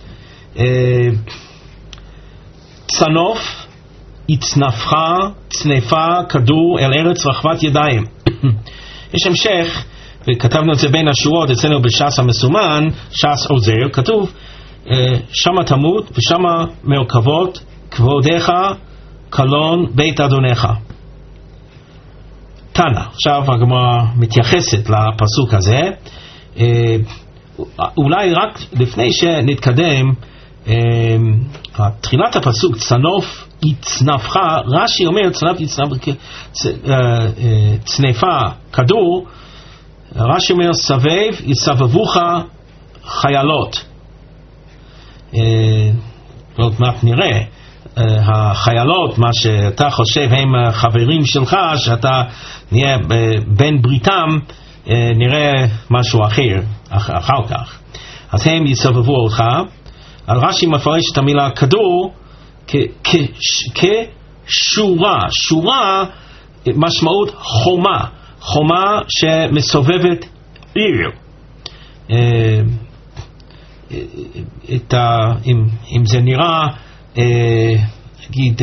צנוף יצנפך צנפה כדור אל ארץ רחבת ידיים. יש המשך, וכתבנו את זה בין השורות אצלנו בש"ס המסומן, ש"ס עוזר, כתוב שמה תמות ושמה מרכבות כבודך קלון בית אדונך. תנא. עכשיו הגמרא מתייחסת לפסוק הזה. אולי רק לפני שנתקדם, תחילת הפסוק צנוף יצנפך, רש"י אומר צנף יצנפך, צנפה כדור, רש"י אומר סבב יסבבוך חיילות. עוד מעט נראה החיילות, מה שאתה חושב הם חברים שלך, שאתה נהיה בן בריתם, נראה משהו אחר אחר כך. אז הם יסבבו אותך. רש"י מפרש את המילה כדור כשורה. שורה משמעות חומה, חומה שמסובבת עיר. את ה, אם, אם זה נראה נגיד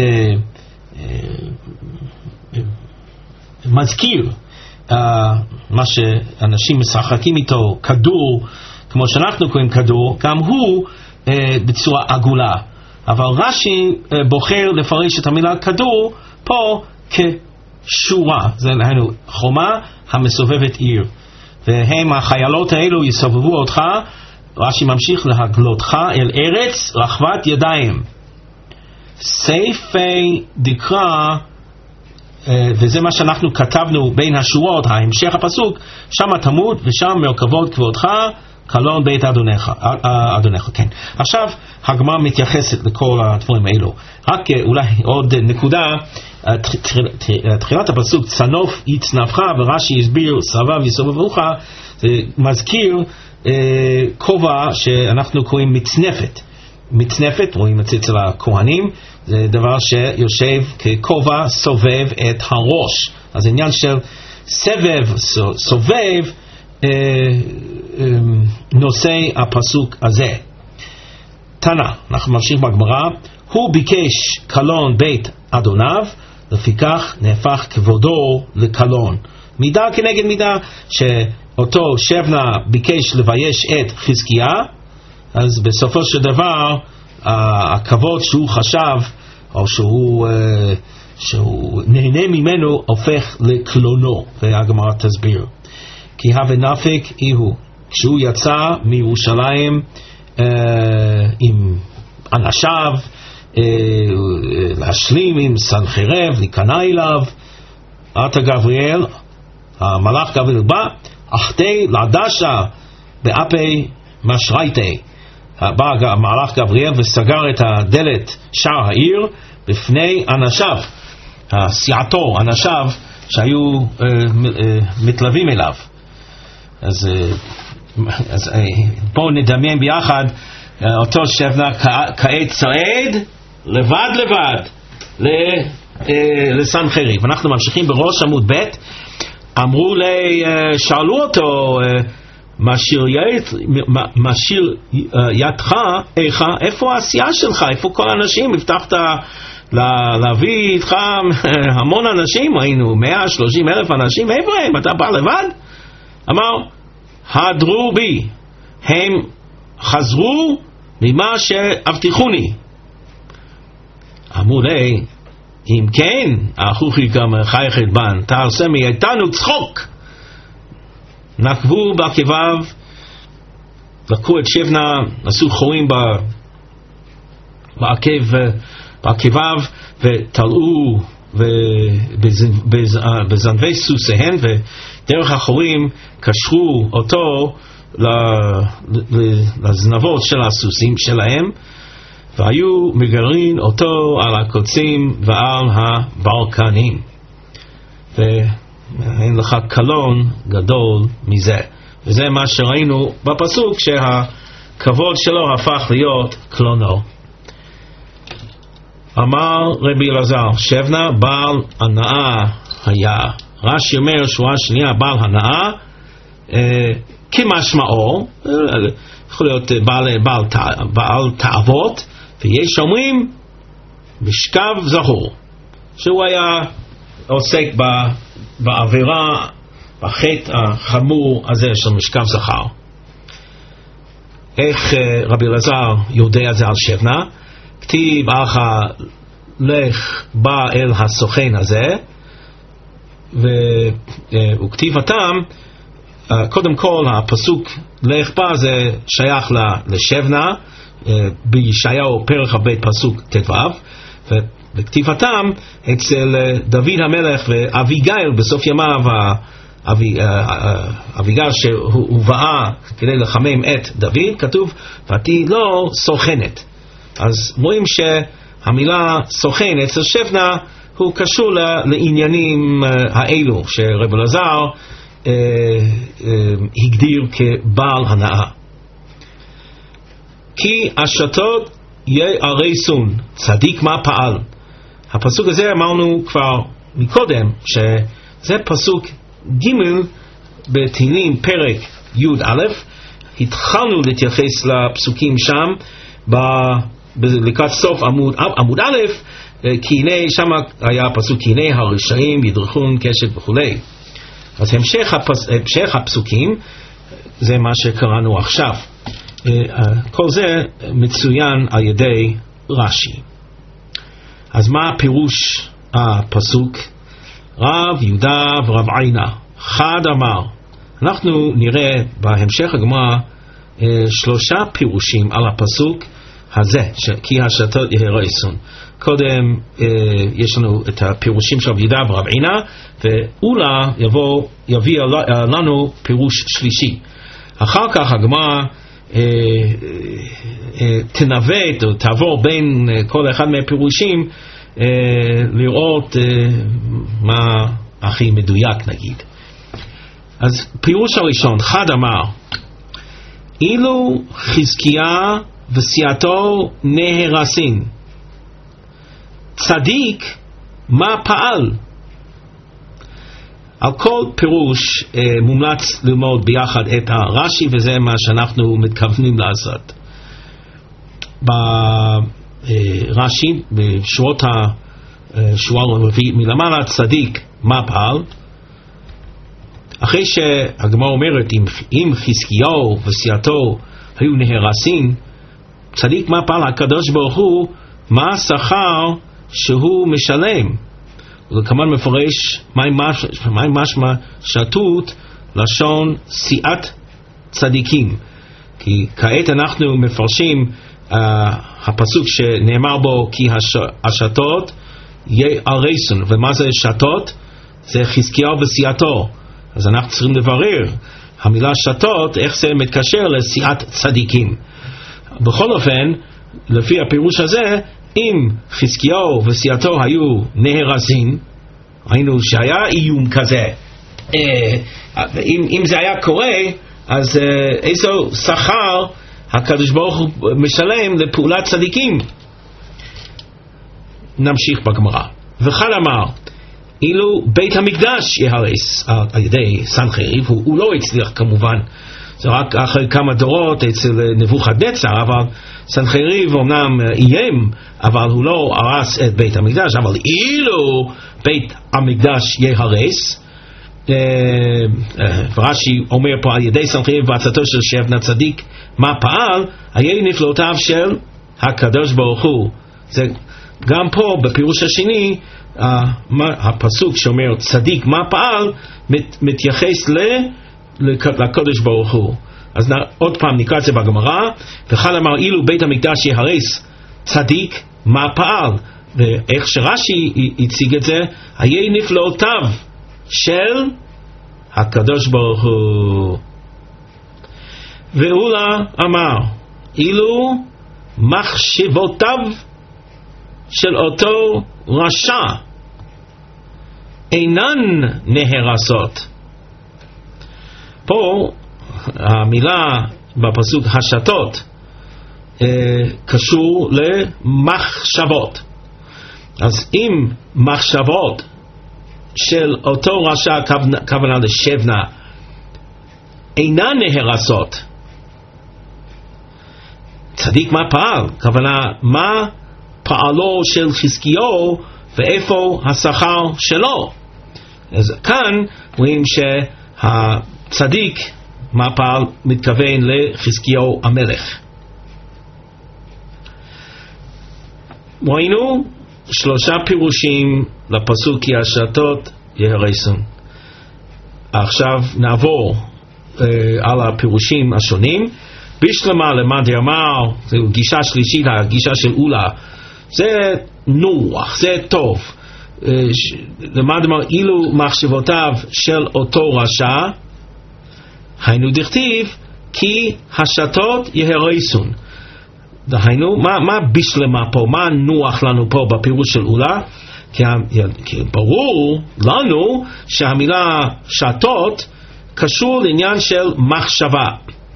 מזכיר מה שאנשים משחקים איתו, כדור, כמו שאנחנו קוראים כדור, גם הוא בצורה עגולה. אבל רש"י בוחר לפרש את המילה כדור פה כשורה, זה היינו חומה המסובבת עיר, והם החיילות האלו יסובבו אותך. רש"י ממשיך להגלותך אל ארץ רחבת ידיים. סייפי דקרא, וזה מה שאנחנו כתבנו בין השורות, המשך הפסוק, שם תמות ושם מרכבות כבודך קלון בית אדונך, אדונך, כן. עכשיו הגמרא מתייחסת לכל הדברים האלו. רק אולי עוד נקודה, תחילת הפסוק צנוף יצנפך, ורש"י הסביר סבב יסובבוך, זה מזכיר כובע שאנחנו קוראים מצנפת. מצנפת, רואים את זה אצל הכהנים, זה דבר שיושב ככובע סובב את הראש. אז עניין של סבב, סובב, נושא הפסוק הזה. תנא, אנחנו ממשיך בגמרא, הוא ביקש קלון בית אדוניו, לפיכך נהפך כבודו לקלון. מידה כנגד מידה, שאותו שבנה ביקש לבייש את חזקיה, אז בסופו של דבר הכבוד שהוא חשב או שהוא, שהוא נהנה ממנו הופך לקלונו, והגמרא תסביר. כי הווה נפק איהו, כשהוא יצא מירושלים אה, עם אנשיו אה, להשלים עם סנחריב, להיכנע אליו, עתה גבריאל, המלאך גבריאל בא, אחתי לעדשה באפי משרייתי. בא המלאך גבריאל וסגר את הדלת שער העיר בפני אנשיו, סיעתו, אנשיו שהיו אה, אה, מתלווים אליו. אז, אז בואו נדמיין ביחד אותו שבנה כעת צועד לבד לבד לסנחריב. אנחנו ממשיכים בראש עמוד ב'. אמרו לי, שאלו אותו, משאיר ידך, איפה העשייה שלך? איפה כל האנשים? הבטחת להביא איתך המון אנשים, היינו מאה ושלושים אלף אנשים, איפה הם? אתה בא לבד? אמר, הדרו בי, הם חזרו ממה שהבטיחוני. אמרו לי, אם כן, אחוכי גם חייך בן, תעשה מאיתנו צחוק. נקבו בעקביו, לקחו את שבנה, עשו חורים בעקב, בעקביו, ותלעו בזנבי סוסיהן, ודרך החורים קשרו אותו לזנבות של הסוסים שלהם, והיו מגרין אותו על הקוצים ועל הברקנים, ואין לך קלון גדול מזה. וזה מה שראינו בפסוק, שהכבוד שלו הפך להיות קלונו. אמר רבי אלעזר, שבנה בעל הנאה היה. רש"י אומר שורה שנייה, בעל הנאה אה, כמשמעו, אה, יכול להיות בעל, בעל, בעל תאוות, ויש אומרים משכב זכור, שהוא היה עוסק בעבירה, בחטא החמור הזה של משכב זכר. איך רבי אלעזר יודע זה על שבנה? כתיב אחא לך בא אל הסוכן הזה, וכתיב התם, קודם כל הפסוק לך בא זה שייך לשבנה, בישעיהו פרק ב' פסוק ט"ו, וכתיבתם אצל דוד המלך ואביגיל בסוף ימיו, אביגיל שהובאה כדי לחמם את דוד, כתוב ותהי לו סוכנת. אז רואים שהמילה סוכן אצל שבנה הוא קשור לעניינים האלו שרבי אלעזר הגדיר כבעל הנאה. כי השתות יערסון, צדיק מה פעל. הפסוק הזה אמרנו כבר מקודם, שזה פסוק ג' בתהילים פרק י"א. התחלנו להתייחס לפסוקים שם לקראת סוף עמוד, עמוד א', כי הנה שם היה פסוק כי הנה הרשעים ידרכון קשת וכו'. אז המשך, הפס, המשך הפסוקים זה מה שקראנו עכשיו. כל זה מצוין על ידי רש"י. אז מה הפירוש הפסוק? רב יהודה ורב עינה חד אמר. אנחנו נראה בהמשך הגמרא שלושה פירושים על הפסוק הזה, כי השתות יערסון. קודם יש לנו את הפירושים של רב יהודה ורב עינה, ואולי יבוא יביא לנו פירוש שלישי. אחר כך הגמרא תנווט או תעבור בין כל אחד מהפירושים לראות מה הכי מדויק נגיד. אז פירוש הראשון, חד אמר, אילו חזקיה וסיעתו נהרסין, צדיק מה פעל? על כל פירוש אה, מומלץ ללמוד ביחד את הרש"י, וזה מה שאנחנו מתכוונים לעשות. ברש"י, בשורות השורה הרביעית מלמעלה, צדיק מה פעל? אחרי שהגמרא אומרת אם, אם חזקיהו וסיעתו היו נהרסים, צדיק מה פעל? הקדוש ברוך הוא מה השכר שהוא משלם? וכמובן מפרש מהי משמע שתות לשון סיעת צדיקים, כי כעת אנחנו מפרשים uh, הפסוק שנאמר בו כי הש, השתות יערסון. ומה זה שתות? זה חזקיהו וסיעתו. אז אנחנו צריכים לברר המילה שתות איך זה מתקשר לסיעת צדיקים. בכל אופן לפי הפירוש הזה, אם חזקיהו וסיעתו היו נהרסים, היינו שהיה איום כזה, אם, אם זה היה קורה, אז איזה שכר הקדוש ברוך הוא משלם לפעולת צדיקים? נמשיך בגמרא. וחד אמר, אילו בית המקדש יהרס על ידי סנחריב, הוא, הוא לא הצליח כמובן, זה רק אחרי כמה דורות אצל נבוכדנצר, אבל סנחריב אמנם איים, אבל הוא לא הרס את בית המקדש. אבל אילו בית המקדש יהרס, ורש"י אומר פה על ידי סנחריב בעצתו של שבנה צדיק, מה פעל? היה נפלאותיו של הקדוש ברוך הוא. זה גם פה בפירוש השני, הפסוק שאומר צדיק מה פעל מתייחס לקדוש ברוך הוא. אז עוד פעם נקרא את זה בגמרא, וכאן אמר אילו בית המקדש יהרס צדיק מה פעל, ואיך שרש"י הציג את זה, היה נפלאותיו של הקדוש ברוך הוא. ואולה אמר אילו מחשבותיו של אותו רשע אינן נהרסות. פה המילה בפסוק השתות אה, קשור למחשבות. אז אם מחשבות של אותו רשע, כוונה לשבנה, אינן נהרסות, צדיק מה פעל? כוונה מה פעלו של חזקיהו ואיפה השכר שלו. אז כאן רואים שהצדיק מה פעל מתכוון לחזקיהו המלך. ראינו שלושה פירושים לפסוק כי השתות יהרסון. עכשיו נעבור אה, על הפירושים השונים. בשלמה למד אמר, זו גישה שלישית, הגישה של אולה, זה נוח, זה טוב. אה, ש... למד אמר אילו מחשבותיו של אותו רשע, היינו דכתיב כי השתות יהרסון. דהיינו, מה, מה בשלמה פה, מה נוח לנו פה בפירוש של אולה? כי, כי ברור לנו שהמילה שתות קשור לעניין של מחשבה,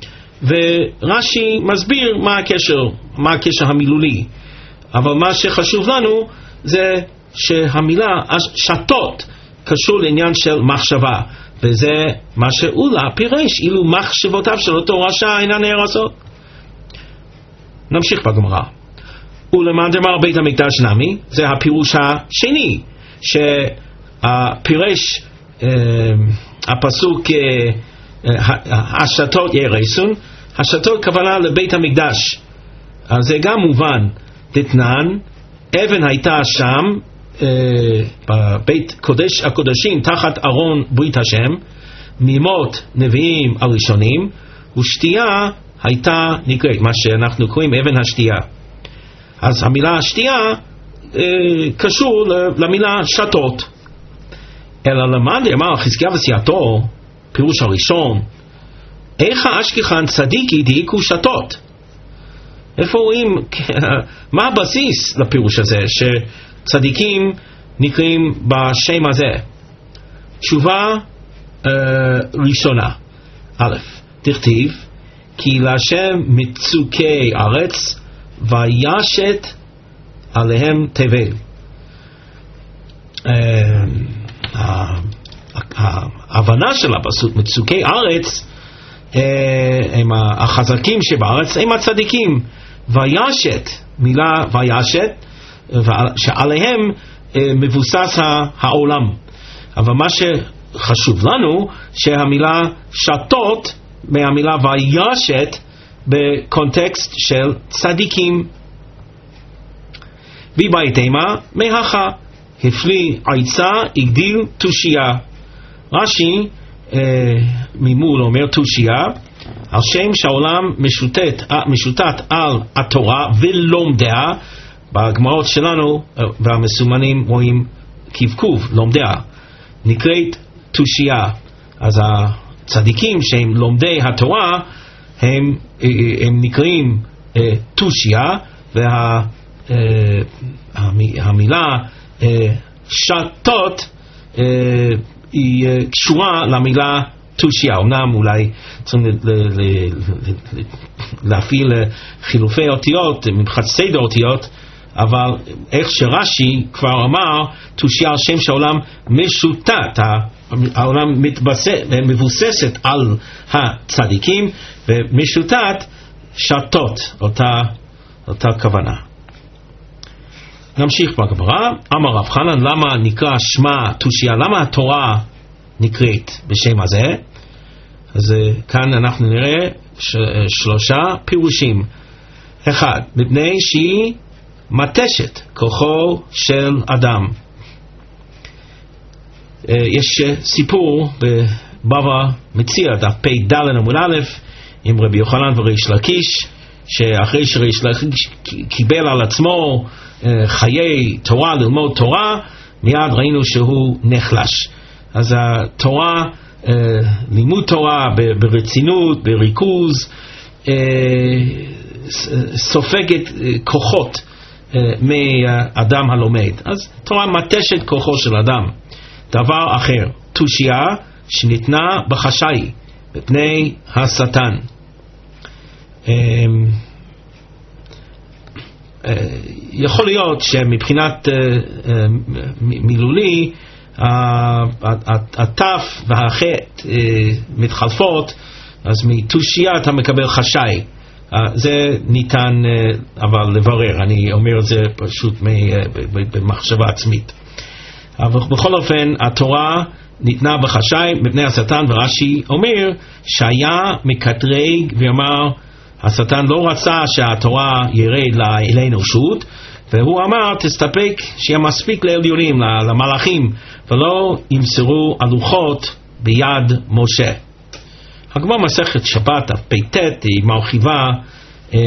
ורש"י מסביר מה הקשר, מה הקשר המילולי, אבל מה שחשוב לנו זה שהמילה שתות קשור לעניין של מחשבה, וזה מה שאולה פירש אילו מחשבותיו של אותו רשע אינן נהרסות. נמשיך בגמרא. ולמד אמר בית המקדש נמי, זה הפירוש השני שהפירש אה, הפסוק אה, השתות יהרסון. השתות כוונה לבית המקדש, אז זה גם מובן. דתנן אבן הייתה שם אה, בבית קודש הקודשים תחת ארון ברית השם ממות נביאים הראשונים, ושתייה הייתה נקראת, מה שאנחנו קוראים אבן השתייה. אז המילה השתייה אה, קשור למילה שתות. אלא למד אמר חזקיה וסיעתו, פירוש הראשון, איך האשכחן צדיקי דייקו שתות? איפה רואים, מה הבסיס לפירוש הזה שצדיקים נקראים בשם הזה? תשובה אה, ראשונה, א', תכתיב כי להשם מצוקי ארץ וישת עליהם תבל. ההבנה של הפסוק מצוקי ארץ הם החזקים שבארץ, הם הצדיקים. וישת, מילה וישת, שעליהם מבוסס העולם. אבל מה שחשוב לנו שהמילה שתות מהמילה וישת בקונטקסט של צדיקים. ויבייתמה מהכה הפליא עצה הגדיל תושייה. רש"י אה, ממול אומר תושייה על שם שהעולם משוטט, משוטט על התורה ולומדיה. בגמרות שלנו והמסומנים רואים כבקוב לומדיה, נקראת תושייה. אז הצדיקים שהם לומדי התורה הם, הם נקראים אה, תושייה, והמילה אה, שתות אה, היא קשורה למילה תושייה. אמנם אולי צריכים להפעיל חילופי אותיות מבחינת סדר אותיות, אבל איך שרש"י כבר אמר, תושייה על שם שהעולם משוטט, העולם מתבסס, מבוססת על הצדיקים, ומשוטט שטות, אותה, אותה כוונה. נמשיך בגמרא. אמר רב חנן, למה נקרא שמה תושייה? למה התורה נקראת בשם הזה? אז כאן אנחנו נראה שלושה פירושים. אחד, מפני שהיא מתשת כוחו של אדם. יש סיפור בבבא מציעא, דף פ"ד עמוד א', עם רבי יוחנן וריש לקיש, שאחרי שריש לקיש קיבל על עצמו חיי תורה, ללמוד תורה, מיד ראינו שהוא נחלש. אז התורה, לימוד תורה ברצינות, בריכוז, סופגת כוחות מאדם הלומד. אז תורה מתשת כוחו של אדם. דבר אחר, תושייה שניתנה בחשאי, בפני השטן. יכול להיות שמבחינת מילולי התף והחטא מתחלפות, אז מתושייה אתה מקבל חשאי. זה ניתן אבל לברר, אני אומר את זה פשוט במחשבה עצמית. אבל בכל אופן התורה ניתנה בחשאי מפני השטן, ורש"י אומר שהיה מקטרג ואמר השטן לא רצה שהתורה ירד לאנושות, והוא אמר תסתפק שיהיה מספיק לעליונים, למלאכים, ולא ימסרו הלוחות ביד משה. הגמרא מסכת שבת פ"ט היא מרחיבה אה,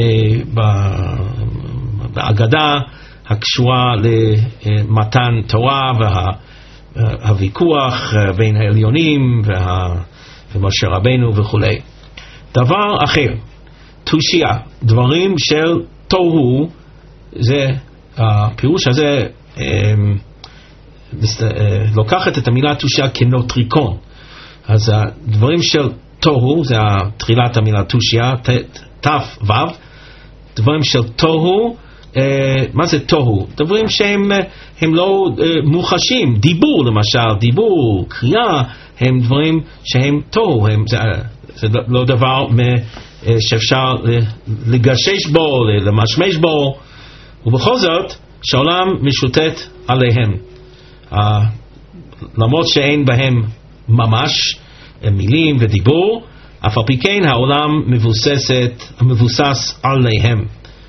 בהגדה הקשורה למתן תורה והוויכוח בין העליונים וה, ומשה רבנו וכו'. דבר אחר, תושייה, דברים של תוהו, זה הפירוש הזה אה, אה, לוקחת את המילה תושייה כנוטריקון. אז הדברים של תוהו, זה תחילת המילה תושייה, תף וו, דברים של תוהו, אה, מה זה תוהו? דברים שהם הם לא אה, מוחשים, דיבור למשל, דיבור, קריאה, הם דברים שהם תוהו, הם, זה, זה לא דבר אה, שאפשר לגשש בו, למשמש בו, ובכל זאת, שהעולם משוטט עליהם. אה, למרות שאין בהם ממש, מילים ודיבור, אף על פי כן העולם מבוססת, מבוסס עליהם.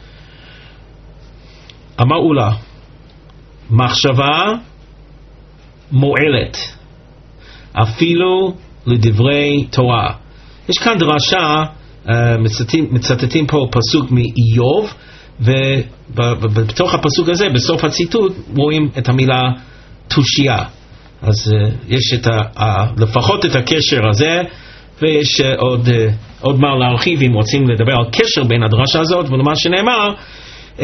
אמרו לה, מחשבה מועלת, אפילו לדברי תורה. יש כאן דרשה, מצטטים, מצטטים פה פסוק מאיוב, ובתוך הפסוק הזה, בסוף הציטוט, רואים את המילה תושייה. אז uh, יש את ה, uh, לפחות את הקשר הזה, ויש uh, עוד, uh, עוד מה להרחיב אם רוצים לדבר על קשר בין הדרשה הזאת ולמה שנאמר. uh,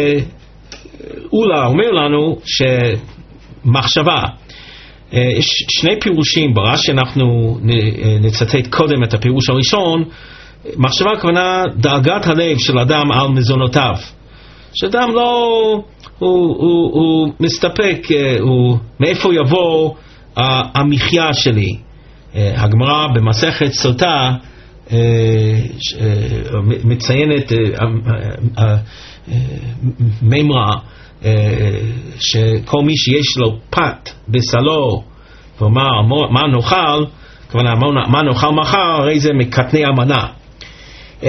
אולה אומר לנו שמחשבה, uh, יש שני פירושים ברש שאנחנו נצטט קודם את הפירוש הראשון. מחשבה הכוונה דאגת הלב של אדם על מזונותיו, שאדם לא הוא, הוא, הוא מסתפק, הוא, מאיפה יבוא uh, המחיה שלי. uh, הגמרא במסכת סוטה uh, uh, מציינת uh, uh, uh, uh, ממרה uh, שכל מי שיש לו פת בסלו ואומר מה נאכל, כוונה מה נאכל מחר, הרי זה מקטני המנה. uh,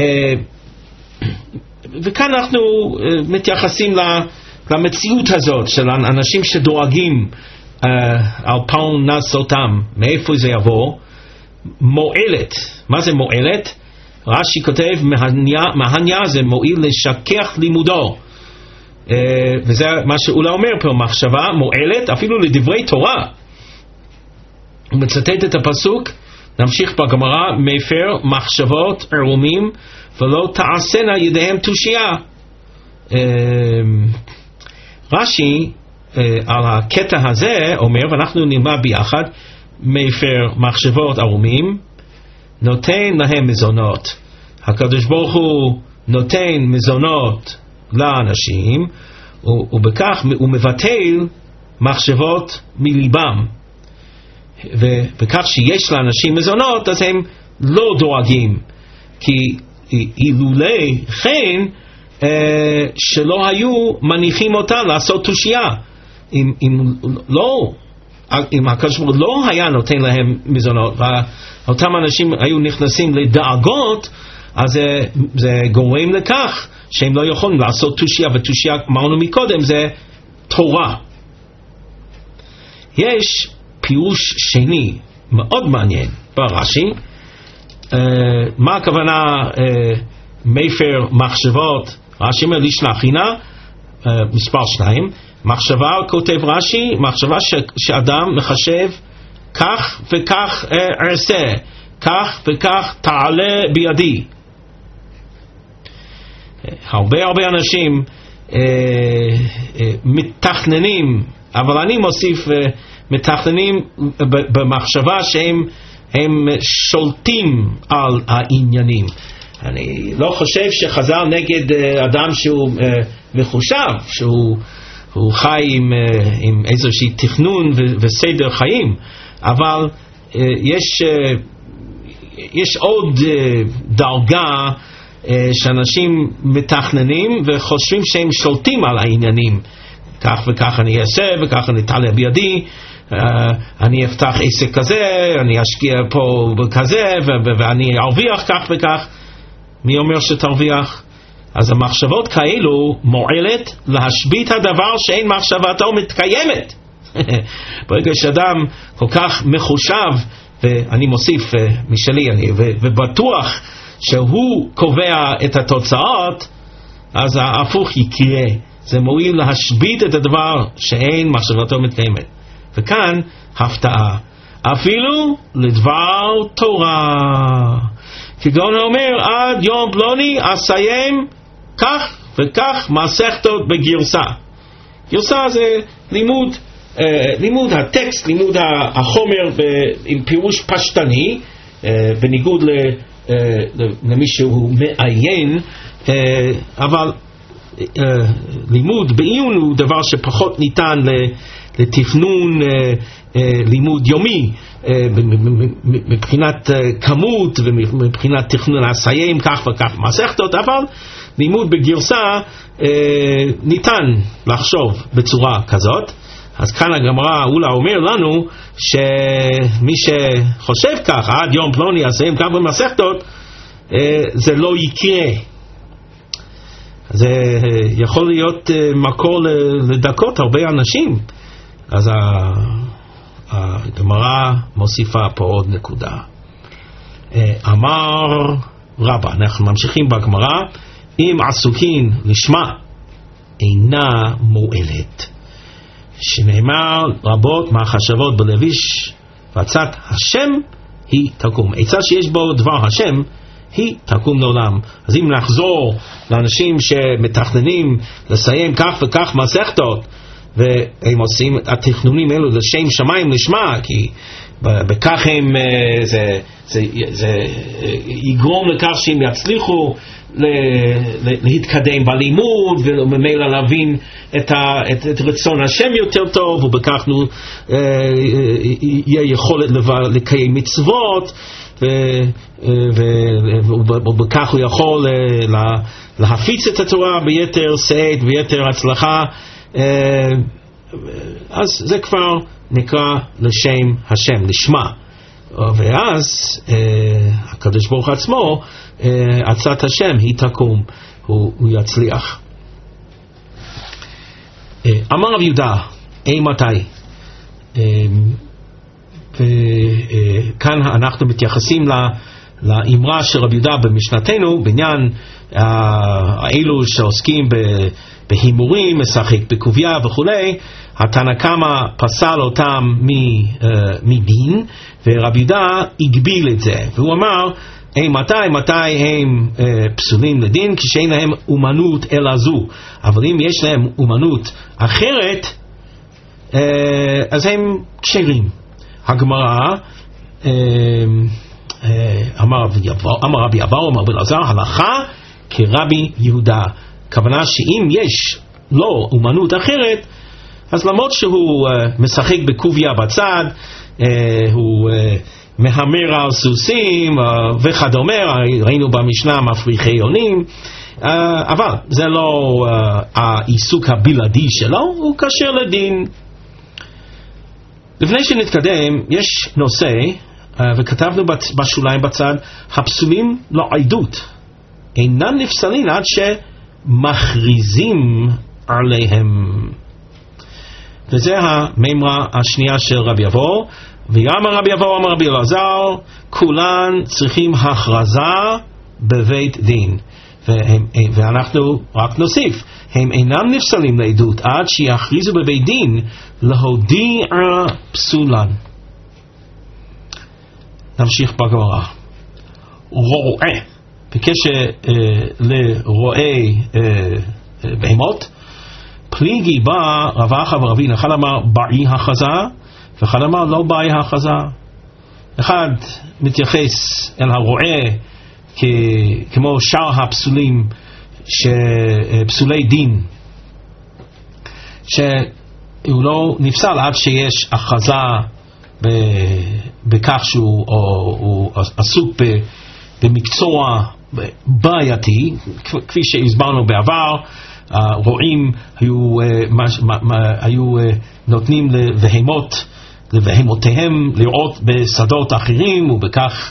וכאן אנחנו uh, מתייחסים ל למציאות הזאת של אנשים שדואגים uh, על פרנסתם, מאיפה זה יבוא. מועלת, מה זה מועלת? רש"י כותב מהניה, מהניה זה מועיל לשכך לימודו, uh, וזה מה שאולי אומר פה, מחשבה מועלת אפילו לדברי תורה. הוא מצטט את הפסוק, נמשיך בגמרא, מפר מחשבות ערומים ולא תעשנה ידיהם תושייה. uh, רש"י uh, על הקטע הזה אומר, ואנחנו נלמד ביחד, מפר מחשבות ערומים נותן להם מזונות. הקדוש ברוך הוא נותן מזונות לאנשים, ובכך הוא מבטל מחשבות מליבם, ובכך שיש לאנשים מזונות אז הם לא דואגים, כי אילולי כן שלא היו מניחים אותם לעשות תושייה. אם, אם לא אם הקדוש ברוך הוא לא היה נותן להם מזונות ואותם אנשים היו נכנסים לדאגות, אז זה, זה גורם לכך שהם לא יכולים לעשות תושייה, ותושייה אמרנו מקודם זה תורה. יש פירוש שני מאוד מעניין ברש"י. uh, מה הכוונה uh, מפר מחשבות? רש"י אומר לשלחינה, uh, מספר שניים, מחשבה, כותב רש"י, מחשבה ש, שאדם מחשב כך וכך uh, אעשה, כך וכך תעלה בידי. uh, הרבה הרבה אנשים uh, uh, מתכננים, אבל אני מוסיף uh, מתכננים במחשבה שהם הם שולטים על העניינים. אני לא חושב שחז"ל נגד אדם שהוא מחושב, שהוא הוא חי עם, עם איזושהי תכנון וסדר חיים, אבל יש, יש עוד דרגה שאנשים מתכננים וחושבים שהם שולטים על העניינים. כך וכך אני אעשה, וכך אני תעלה בידי, uh, אני אפתח עסק כזה, אני אשקיע פה כזה, ו- ואני ארוויח כך וכך. מי אומר שתרוויח? אז המחשבות כאלו מועלת להשבית הדבר שאין מחשבתו מתקיימת. ברגע שאדם כל כך מחושב, ואני מוסיף uh, משלי, אני, ו- ובטוח שהוא קובע את התוצאות, אז ההפוך יקרה. זה מועיל להשבית את הדבר שאין מחשבתו מתקיימת. וכאן הפתעה, אפילו לדבר תורה, כגון אומר עד יום פלוני אסיים כך וכך מסכתות בגרסה. גרסה זה לימוד, אה, לימוד הטקסט, לימוד החומר ב, עם פירוש פשטני, אה, בניגוד ל, אה, למי שהוא מעיין, אה, אבל Uh, לימוד בעיון הוא דבר שפחות ניתן לתכנון uh, uh, לימוד יומי uh, מבחינת uh, כמות ומבחינת תכנון הסיים כך וכך מסכתות, אבל לימוד בגרסה uh, ניתן לחשוב בצורה כזאת. אז כאן הגמרא אולה אומר לנו שמי שחושב כך עד יום פלוני אסיים כך במסכתות, uh, זה לא יקרה. זה יכול להיות מקור לדקות הרבה אנשים. אז הגמרא מוסיפה פה עוד נקודה. אמר רבא, אנחנו ממשיכים בגמרא, אם עסוקין לשמה אינה מועלת, שנאמר רבות מהחשבות בלביש ועצת השם היא תקום. עצה שיש בו דבר השם היא תקום לעולם. אז אם נחזור לאנשים שמתכננים לסיים כך וכך מסכתות, והם עושים התכנונים האלו לשם שמיים לשמה, כי בכך הם זה, זה, זה יגרום לכך שהם יצליחו להתקדם בלימוד וממילא להבין את, ה, את, את רצון השם יותר טוב, ובכך נו, יהיה יכולת לקיים מצוות, ובכך הוא יכול להפיץ את התורה ביתר שאת ויתר הצלחה. אז זה כבר נקרא לשם השם, לשמה. ואז הקדוש ברוך עצמו, עצת השם היא תקום, הוא, הוא יצליח. אמר רב יהודה, אימתי? וכאן אנחנו מתייחסים לאמרה של רב יהודה במשנתנו בעניין האלו שעוסקים בהימורים, משחק בקוביה וכולי. התנא קמא פסל אותם מדין, ורב יהודה הגביל את זה, והוא אמר הם מתי, מתי הם אה, פסולים לדין? כשאין להם אומנות אלא זו. אבל אם יש להם אומנות אחרת, אה, אז הם כשרים. הגמרא, אה, אה, אמר רבי אבאו, אמר רבי אלעזר, הלכה כרבי יהודה. כוונה שאם יש לו אומנות אחרת, אז למרות שהוא uh, משחק בקוביה בצד, uh, הוא uh, מהמר על סוסים uh, וכדומה, ראינו במשנה מפריחי יונים, uh, אבל זה לא uh, העיסוק הבלעדי שלו, הוא כשר לדין. לפני שנתקדם, יש נושא, uh, וכתבנו בשוליים בצד, הפסולים לעדות אינם נפסלים עד שמכריזים עליהם. וזה הממרה השנייה של רבי אבו. ויאמר רבי אבו אמר רבי אלעזר, כולן צריכים הכרזה בבית דין. והם, ואנחנו רק נוסיף, הם אינם נפסלים לעדות עד שיכריזו בבית דין להודיע פסולן. נמשיך בגמרא. רועה, בקשר uh, לרועי uh, uh, בהמות, פליגי בא רב אחא ורבין, אחד אמר באי הכרזה ואחד אמר לא באי הכרזה. אחד מתייחס אל הרועה כ- כמו שאר הפסולים, פסולי דין, שהוא לא נפסל עד שיש הכרזה בכך שהוא או, הוא עסוק במקצוע בעייתי, כפי שהסברנו בעבר. הרועים היו, היו נותנים לבהמות, לבהמותיהם לראות בשדות אחרים, ובכך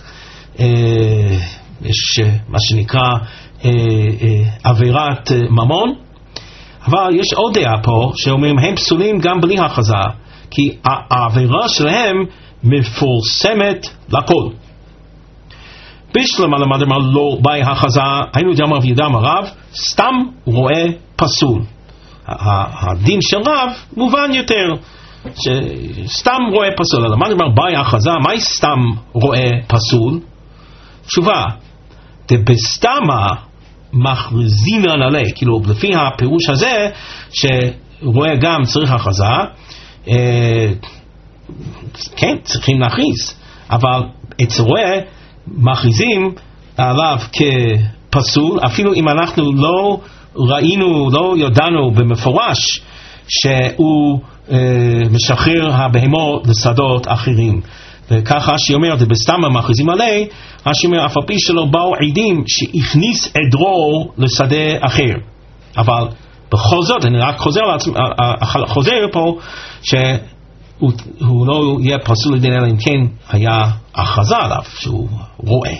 יש מה שנקרא עבירת ממון. אבל יש עוד דעה פה שאומרים הם פסולים גם בלי הכרזה, כי העבירה שלהם מפורסמת לכל. בשלמה למד אמר לא באי הכרזה, היינו דאמר רב יהודה אמר רב, סתם רואה פסול. הדין של רב מובן יותר, סתם רואה פסול. למד אמר באי הכרזה, מהי סתם רואה פסול? תשובה, דבסתמה מכריזינן עלי, כאילו לפי הפירוש הזה שרואה גם צריך הכרזה, אה, כן, צריכים להכריז, אבל אצל רואה מכריזים עליו כפסול, אפילו אם אנחנו לא ראינו, לא ידענו במפורש שהוא אה, משחרר הבהמות לשדות אחרים. וככה שאומר, בסתם מכריזים עלי, שאומר, אף על פי שלא באו עדים שהכניס עדרו לשדה אחר. אבל בכל זאת, אני רק חוזר, חוזר פה, שהוא הוא לא יהיה פסול לדין, אלא אם כן היה הכרזה עליו שהוא רואה.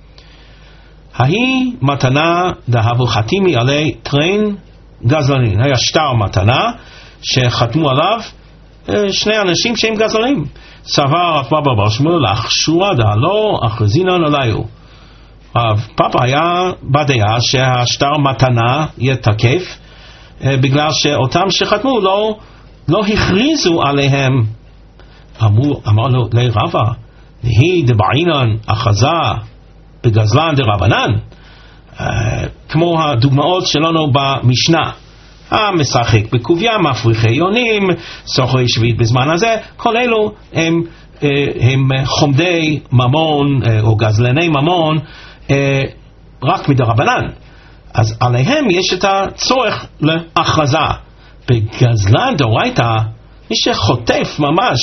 ההיא מתנה דהבו חתימי עלי טרן גזלנים. היה שטר מתנה שחתמו עליו שני אנשים שהם גזלנים. סבר רב פאפא בר שמואל לחשורה דה לא הכרזינן עליו. רב פאפא היה בדעה שהשטר מתנה יהיה תקף, בגלל שאותם שחתמו לא, לא הכריזו עליהם. אמרו, אמר לו לרבא, נהי דבעינן הכרזה בגזלן דרבנן, כמו הדוגמאות שלנו במשנה, המשחק בקוביה, מפריחי יונים, סוחרי שביעית בזמן הזה, כל אלו הם, הם חומדי ממון או גזלני ממון רק מדרבנן. אז עליהם יש את הצורך להכרזה. בגזלן דאורייתא, מי שחוטף ממש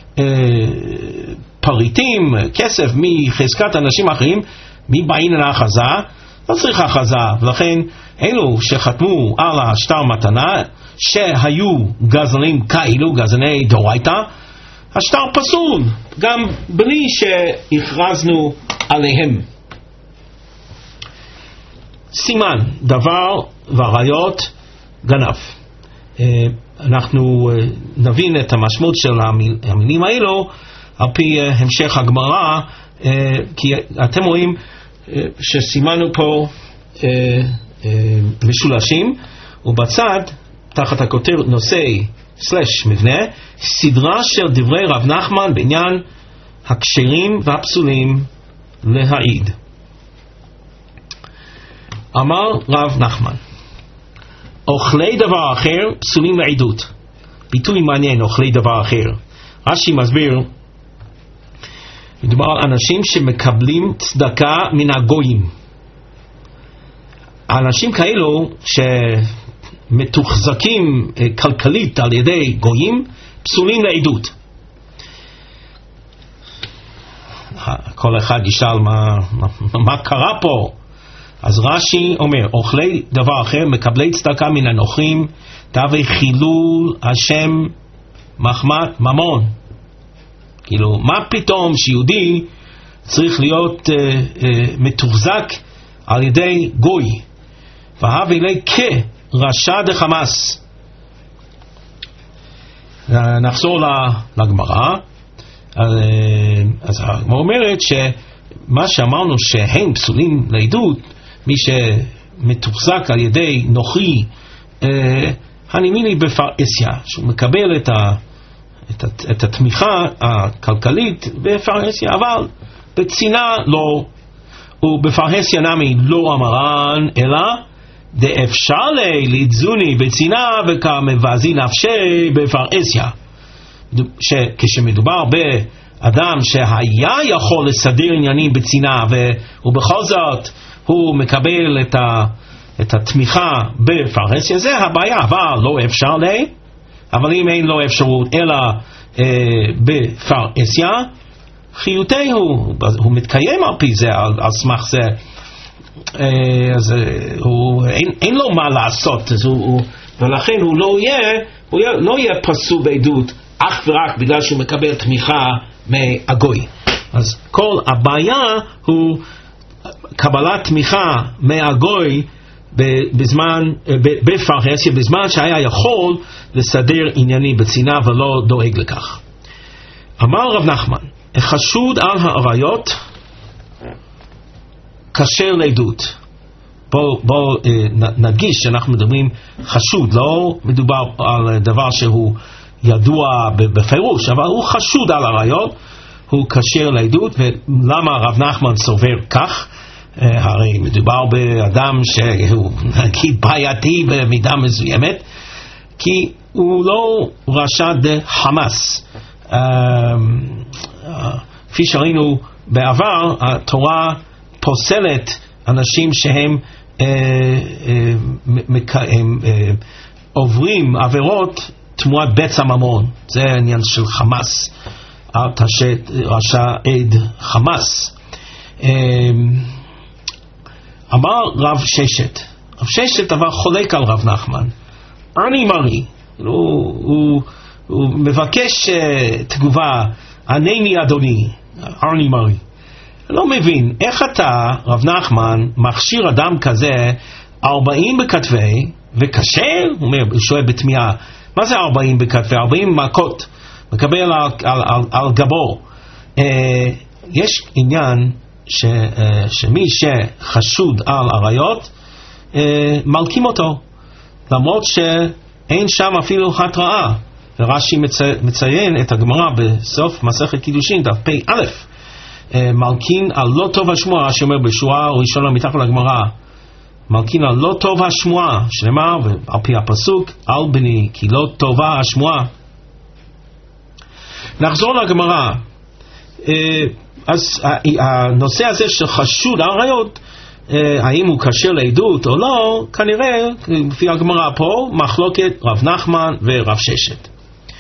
פריטים, כסף מחזקת אנשים אחרים, מי בעינן ההכרזה? לא צריך הכרזה. ולכן אלו שחתמו על השטר מתנה שהיו גזלנים כאלו, גזלני דאורייתא, השטר פסול גם בלי שהכרזנו עליהם. סימן דבר וראיות גנב. אנחנו נבין את המשמעות של המילים האלו על פי המשך הגמרא, כי אתם רואים שסימנו פה משולשים, ובצד תחת הכותרת נושא סלש מבנה, סדרה של דברי רב נחמן בעניין הכשרים והפסולים להעיד. אמר רב נחמן, אוכלי דבר אחר פסולים לעדות. ביטוי מעניין, אוכלי דבר אחר. רש"י מסביר, מדובר על אנשים שמקבלים צדקה מן הגויים. האנשים כאלו מתוחזקים כלכלית על ידי גויים פסולים לעדות. כל אחד ישאל מה, מה, מה קרה פה. אז רש"י אומר, אוכלי דבר אחר מקבלי צדקה מן הנוכרים תהווה חילול השם מחמת ממון. כאילו מה פתאום שיהודי צריך להיות uh, uh, מתוחזק על ידי גוי, והווה לי כרשע דחמאס. נחזור לגמרא. אז הגמרא אומרת שמה שאמרנו שהם פסולים לעדות, מי שמתוחזק על ידי נוכרי הנימיני בפרהסיה, שהוא מקבל את, ה, את, ה, את התמיכה הכלכלית בפרהסיה, אבל בצינה לא, ובפרהסיה נמי לא אמרן, אלא דאפשר לי לדזוני בצינה וכמבזי נפשי בפרהסיה. כשמדובר באדם שהיה יכול לסדר עניינים בצינה ובכל זאת הוא מקבל את, ה, את התמיכה בפרהסיה, זה הבעיה, אבל לא אפשר לי. אבל אם אין לו אפשרות אלא אה, בפרהסיה, חיותי הוא, הוא מתקיים על פי זה, על, על סמך זה. אה, אז הוא, אין, אין לו מה לעשות, אז הוא, הוא, ולכן הוא לא יהיה, הוא יהיה, לא יהיה פסול בעדות אך ורק בגלל שהוא מקבל תמיכה מהגוי. אז כל הבעיה הוא קבלת תמיכה מהגוי בזמן, בפרהסיה, בזמן שהיה יכול לסדר עניינים בצינה ולא דואג לכך. אמר רב נחמן, החשוד על העריות כשר לעדות. בואו בוא, נדגיש שאנחנו מדברים חשוד, לא מדובר על דבר שהוא ידוע בפירוש, אבל הוא חשוד על העריות, הוא כשר לעדות. ולמה רב נחמן סובר כך? הרי מדובר באדם שהוא נגיד בעייתי במידה מסוימת, כי הוא לא רשע דחמאס. כפי שראינו בעבר, התורה פוסלת אנשים שהם עוברים עבירות תמורת בצע ממון. זה העניין של חמאס, אל תשת רשע עד חמאס. אמר רב ששת, רב ששת אבל חולק על רב נחמן. אני מרי, הוא, הוא, הוא מבקש uh, תגובה, ענני אדוני, אני מרי. לא מבין, איך אתה, רב נחמן, מכשיר אדם כזה ארבעים בכתבי וקשר? הוא אומר, הוא שואל בתמיהה, מה זה ארבעים בכתבי? ארבעים מכות, מקבל על, על, על, על גבו. Uh, יש עניין ש, uh, שמי שחשוד על עריות, uh, מלקים אותו, למרות שאין שם אפילו התראה. ורש"י מצי, מציין את הגמרא בסוף מסכת קידושין, דף פי א', uh, מלקין על לא טוב השמועה, רש"י אומר בשורה ראשונה מתחת לגמרא, מלקין על לא טוב השמועה, שנאמר, ועל פי הפסוק, על בני, כי לא טובה השמועה. נחזור לגמרא. אז הנושא הזה של חשוד על עריות, האם הוא כשר לעדות או לא, כנראה, לפי הגמרא פה, מחלוקת רב נחמן ורב ששת.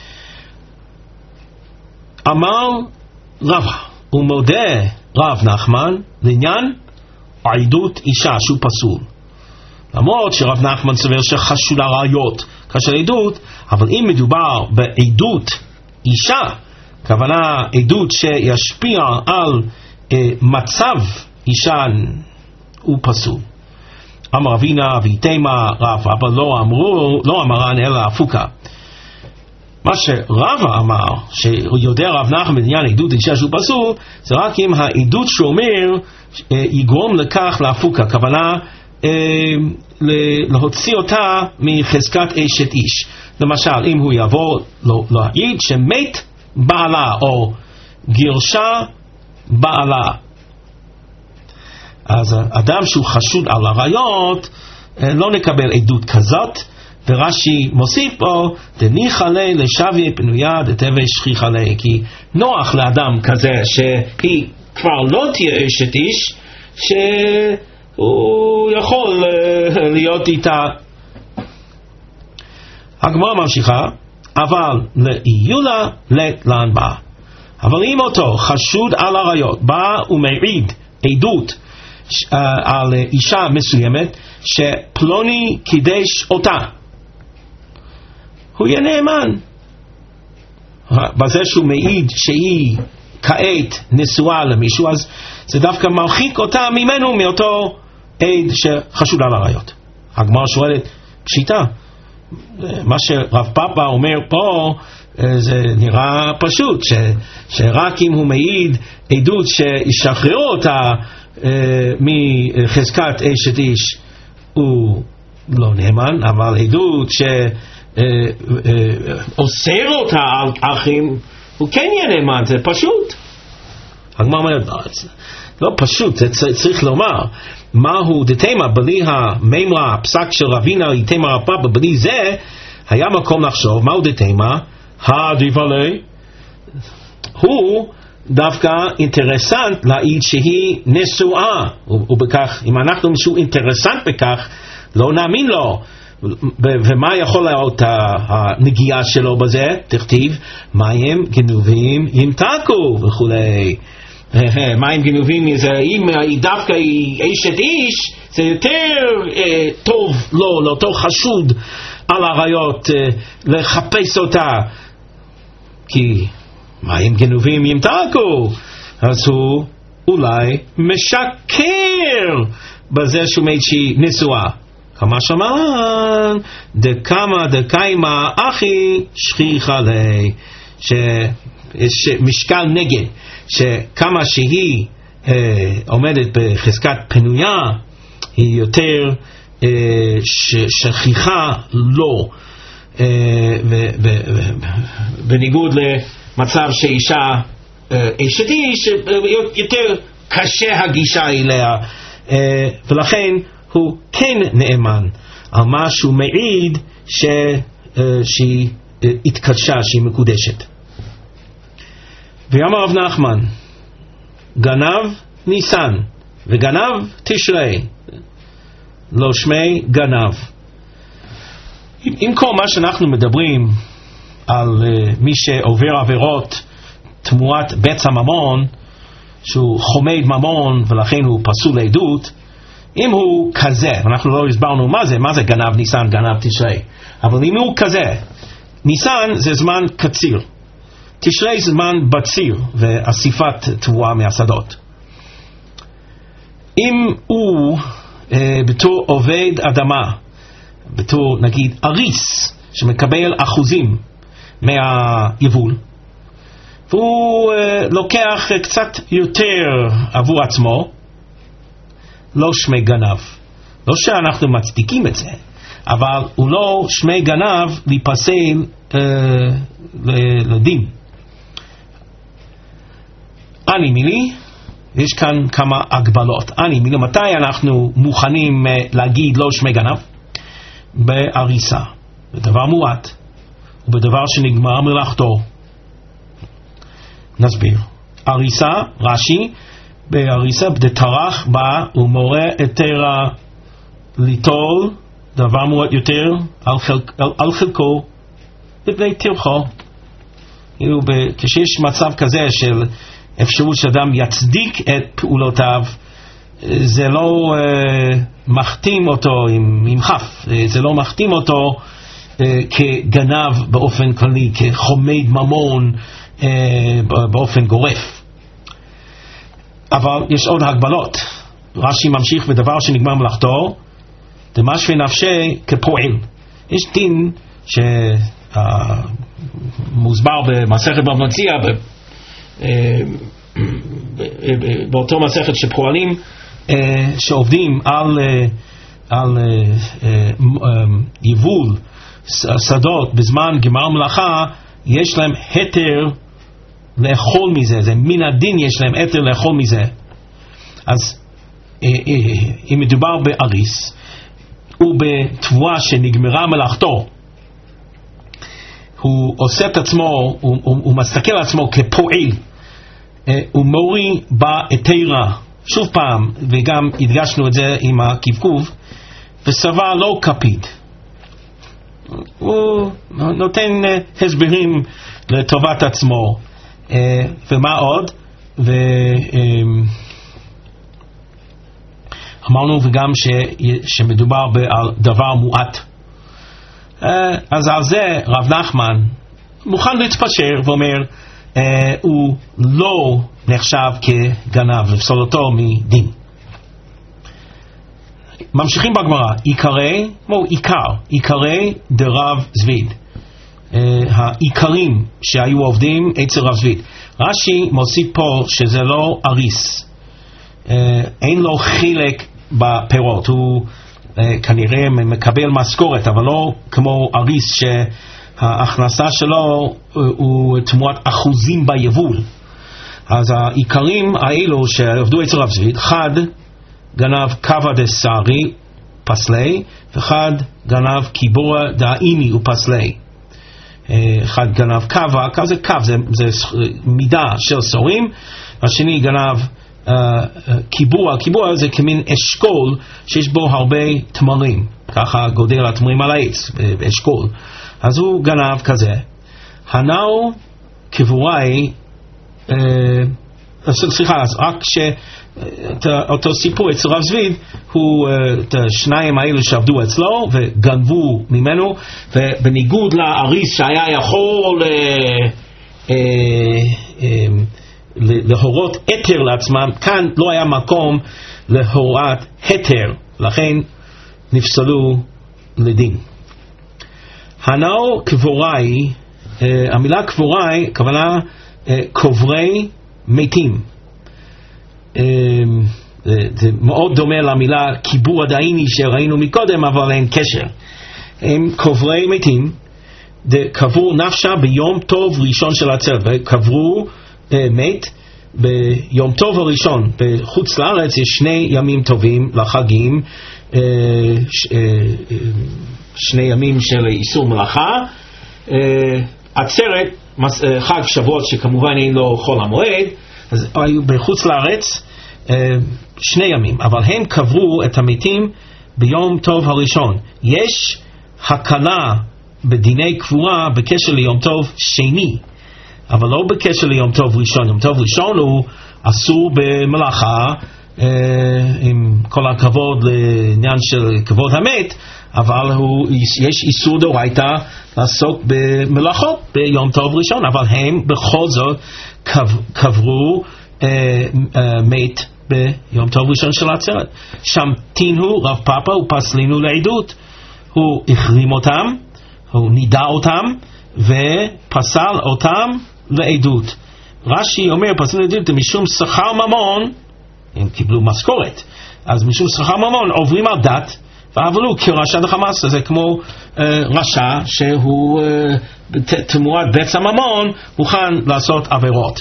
אמר רבא, הוא מודה רב נחמן לעניין עדות אישה שהוא פסול. למרות שרב נחמן סובר שחשוד על עריות כשר לעדות, אבל אם מדובר בעדות אישה, כוונה עדות שישפיע על אה, מצב אישה, הוא פסול. אמר אבינה ויתמה רבא, אבל לא אמרו, לא אמרן אלא הפוקה. מה שרבא אמר, שיודע רב נחמן בעניין עדות אישה שהוא פסול, זה רק אם העדות שאומר אה, יגרום לכך להפוקה, כוונה אה, להוציא אותה מחזקת אשת איש. למשל, אם הוא יבוא להעיד שמת בעלה או גירשה בעלה, אז אדם שהוא חשוד על עריות לא נקבל עדות כזאת. ורש"י מוסיף פה דניחא ליה לשוויה פנויה דתבא שכיחא ליה, כי נוח לאדם כזה שהיא כבר לא תהיה אשת איש, שהוא יכול להיות איתה. הגמרא ממשיכה, אבל לאיולה לתלן בא. אבל אם אותו חשוד על עריות בא ומעיד עדות uh, על אישה מסוימת שפלוני קידש אותה, הוא יהיה נאמן. בזה שהוא מעיד שהיא כעת נשואה למישהו, אז זה דווקא מרחיק אותה ממנו, מאותו עד שחשוד על עריות. הגמרא שואלת, פשיטה, מה שרב פאפה אומר פה זה נראה פשוט, ש, שרק אם הוא מעיד עדות שישחררו אותה מחזקת אשת איש הוא לא נאמן, אבל עדות שאוסר אותה על אחים הוא כן יהיה נאמן. זה פשוט. הגמרא אומרת, לא פשוט, זה צריך לומר מהו דתימה, בלי המימרה, הפסק של רבינה תימה רב פאפה, בלי זה היה מקום לחשוב מהו דתימה, הדבלי הוא דווקא אינטרסנט להעיד שהיא נשואה, ובכך אם אנחנו משהו אינטרסנט בכך לא נאמין לו. ומה יכול להיות הנגיעה שלו בזה? תכתיב מים גנובים ימתקו וכולי. מים גנובים, אם דווקא היא אשת איש זה יותר אה, טוב לו, לאותו חשוד על עריות אה, לחפש אותה, כי מים גנובים ימתקו, אז הוא אולי משקר בזה שהוא מעיד שהיא נשואה. כמה שמען דקמה דקיימה אחי שכיחה לי, שיש משקל נגד, שכמה שהיא אה, עומדת בחזקת פנויה היא יותר אה, שכיחה לא, אה, ו, ו, ו, בניגוד למצב שאישה אה, אשת איש יותר קשה הגישה אליה, אה, ולכן הוא כן נאמן על מה שהוא מעיד ש, אה, שהיא אה, התקדשה, שהיא מקודשת. ויאמר רב נחמן, גנב ניסן וגנב תשרי, לא שמי גנב. עם כל מה שאנחנו מדברים על uh, מי שעובר עבירות תמורת בצע ממון, שהוא חומד ממון ולכן הוא פסול לעדות, אם הוא כזה, אנחנו לא הסברנו מה זה, מה זה גנב ניסן, גנב תשרי, אבל אם הוא כזה, ניסן זה זמן קציר, תשרי זמן בציר ואסיפת תבואה מהשדות. אם הוא אה, בתור עובד אדמה, בתור נגיד אריס שמקבל אחוזים מהיבול, והוא אה, לוקח קצת יותר עבור עצמו, לא שמי גנב. לא שאנחנו מצדיקים את זה, אבל הוא לא שמי גנב להיפסל אה, לדין. אני מילי, יש כאן כמה הגבלות. אני מילי, מתי אנחנו מוכנים להגיד לא שמי גנב? באריסה, בדבר מועט, ובדבר שנגמר מלאכתו. נסביר. אריסה, רש"י, באריסה בדטרח בא ומורה היתרה ליטול דבר מועט יותר על, חלק, על, על חלקו לבני טרחו. כשיש מצב כזה של אפשרות שאדם יצדיק את פעולותיו, זה לא uh, מחתים אותו עם, עם חף, זה לא מחתים אותו uh, כגנב באופן כללי, כחומד ממון uh, באופן גורף. אבל יש עוד הגבלות. רש"י ממשיך בדבר שנגמר מלאכתו, דמשווה נפשי כפועל. יש דין שמוסבר במסכת בבא מציעא, באותו מסכת שפועלים שעובדים על, על יבול שדות בזמן גמר מלאכה, יש להם היתר לאכול מזה, זה מן הדין, יש להם היתר לאכול מזה. אז אם מדובר באריס ובתבואה שנגמרה מלאכתו, הוא עושה את עצמו, הוא, הוא, הוא מסתכל על עצמו כפועל, הוא מורי בהיתרה, שוב פעם, וגם הדגשנו את זה עם הכיבכוב, וסבר לא כפיד. הוא נותן הסברים לטובת עצמו. ומה עוד? ואמרנו וגם שמדובר על דבר מועט. אז על זה רב נחמן מוכן להתפשר ואומר הוא לא נחשב כגנב, לפסול אותו מדין. ממשיכים בגמרא, עיקרי, כמו עיקר, עיקרי דרב זביד, העיקרים שהיו עובדים אצל רב זביד. רש"י מוסיף פה שזה לא אריס, אין לו חלק בפירות, הוא כנראה מקבל משכורת, אבל לא כמו אריס שההכנסה שלו הוא תמורת אחוזים ביבול. אז העיקרים האלו שעבדו אצל רב זביד, חד גנב קווה דסארי פסלי, ואחד גנב קיבורה דאיני ופסלי. אחד גנב קווה, קווה זה קו, זה, זה מידה של סורים, השני גנב uh, uh, קיבורה, קיבורה זה כמין אשכול שיש בו הרבה תמרים, ככה גודל התמרים על העץ, אשכול. אז הוא גנב כזה. הנאו קבוראי, uh, סליחה, אז רק ש... אותו סיפור אצל רב זביד הוא את השניים האלו שעבדו אצלו וגנבו ממנו, ובניגוד לאריס שהיה יכול להורות היתר לעצמם, כאן לא היה מקום להורת היתר, לכן נפסלו לדין. הנאו קבוראי, המילה קבוראי הכוונה קוברי מתים, זה מאוד דומה למילה קיבור הדייני שראינו מקודם, אבל אין קשר. הם קוברי מתים, קברו נפשה ביום טוב ראשון של עצרת, וקברו מת ביום טוב הראשון. בחוץ לארץ יש שני ימים טובים לחגים, שני ימים של איסור מלאכה, עצרת, חג שבועות שכמובן אין לו חול המועד, אז היו בחוץ לארץ שני ימים, אבל הם קברו את המתים ביום טוב הראשון. יש הקלה בדיני קבורה בקשר ליום טוב שני, אבל לא בקשר ליום טוב ראשון. יום טוב ראשון הוא אסור במלאכה, עם כל הכבוד לעניין של כבוד המת, אבל הוא, יש איסור דאורייתא לעסוק במלאכות ביום טוב ראשון, אבל הם בכל זאת קברו מת ביום טוב ראשון של עצרת. שם תינו רב פאפא ופסלינו לעדות, הוא החרים אותם, הוא נידע אותם ופסל אותם לעדות. רש"י אומר פסל לעדות משום שכר ממון, הם קיבלו משכורת, אז משום שכר ממון עוברים על דת ועברו כרשע דחמאס. זה כמו uh, רשע שהוא uh, תמורת בצע ממון מוכן לעשות עבירות.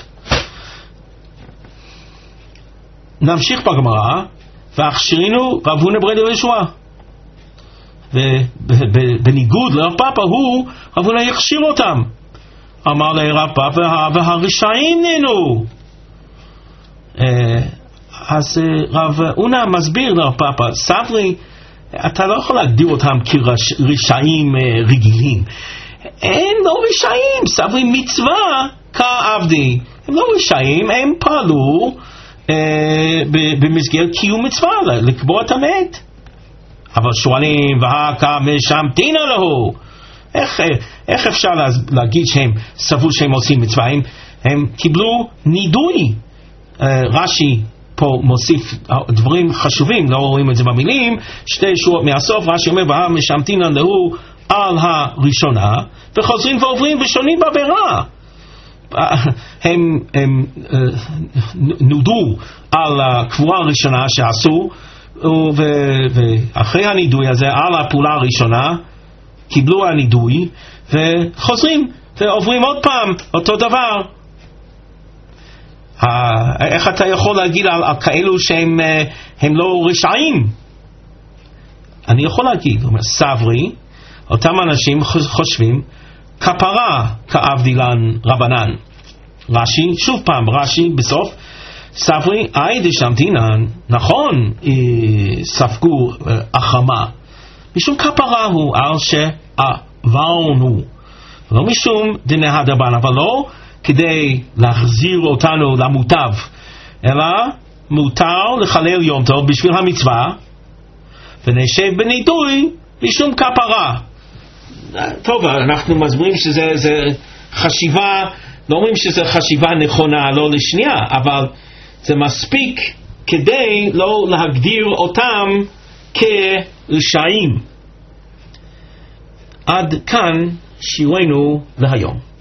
נמשיך בגמרא, והכשירינו רב הונא ברי דרבי יהושע, ובניגוד לרב פאפא הוא רב הונא יכשיר אותם. אמר לרב פאפא והרשעים נהנו. אז רב הונא מסביר לרב פאפא, סברי, אתה לא יכול להגדיר אותם כרשעים רגילים, הם לא רשעים, סברי מצווה כעבדי, הם לא רשעים, הם פעלו במסגרת קיום מצווה לקבוע את המת. אבל שואלים והכה משמתינה לו, איך, איך אפשר להגיד שהם סברו שהם עושים מצווה? הם, הם קיבלו נידוי. רש"י פה מוסיף דברים חשובים, לא רואים את זה במילים, שתי שורות מהסוף. רש"י אומר והכה משמתינה לו על הראשונה, וחוזרים ועוברים ושונים בעבירה. הם, הם נודו על הקבורה הראשונה שעשו, ואחרי הנידוי הזה על הפעולה הראשונה קיבלו הנידוי וחוזרים ועוברים עוד פעם אותו דבר. איך אתה יכול להגיד על, על כאלו שהם הם לא רשעים? אני יכול להגיד, אומר, סברי, אותם אנשים חושבים כפרה כעבדילן רבנן. רש"י, שוב פעם רש"י בסוף, סברי אי דשמתינן, נכון ספגו החרמה, משום כפרה הוא על ואון הוא, לא משום דיני הדרבן, אבל לא כדי להחזיר אותנו למוטב, אלא מותר לחלל יום טוב בשביל המצווה, ונשב בנידוי משום כפרה. טוב, אנחנו מסבירים שזה זה חשיבה, לא אומרים שזה חשיבה נכונה לא לשנייה, אבל זה מספיק כדי לא להגדיר אותם כרשעים. עד כאן שיעורנו להיום.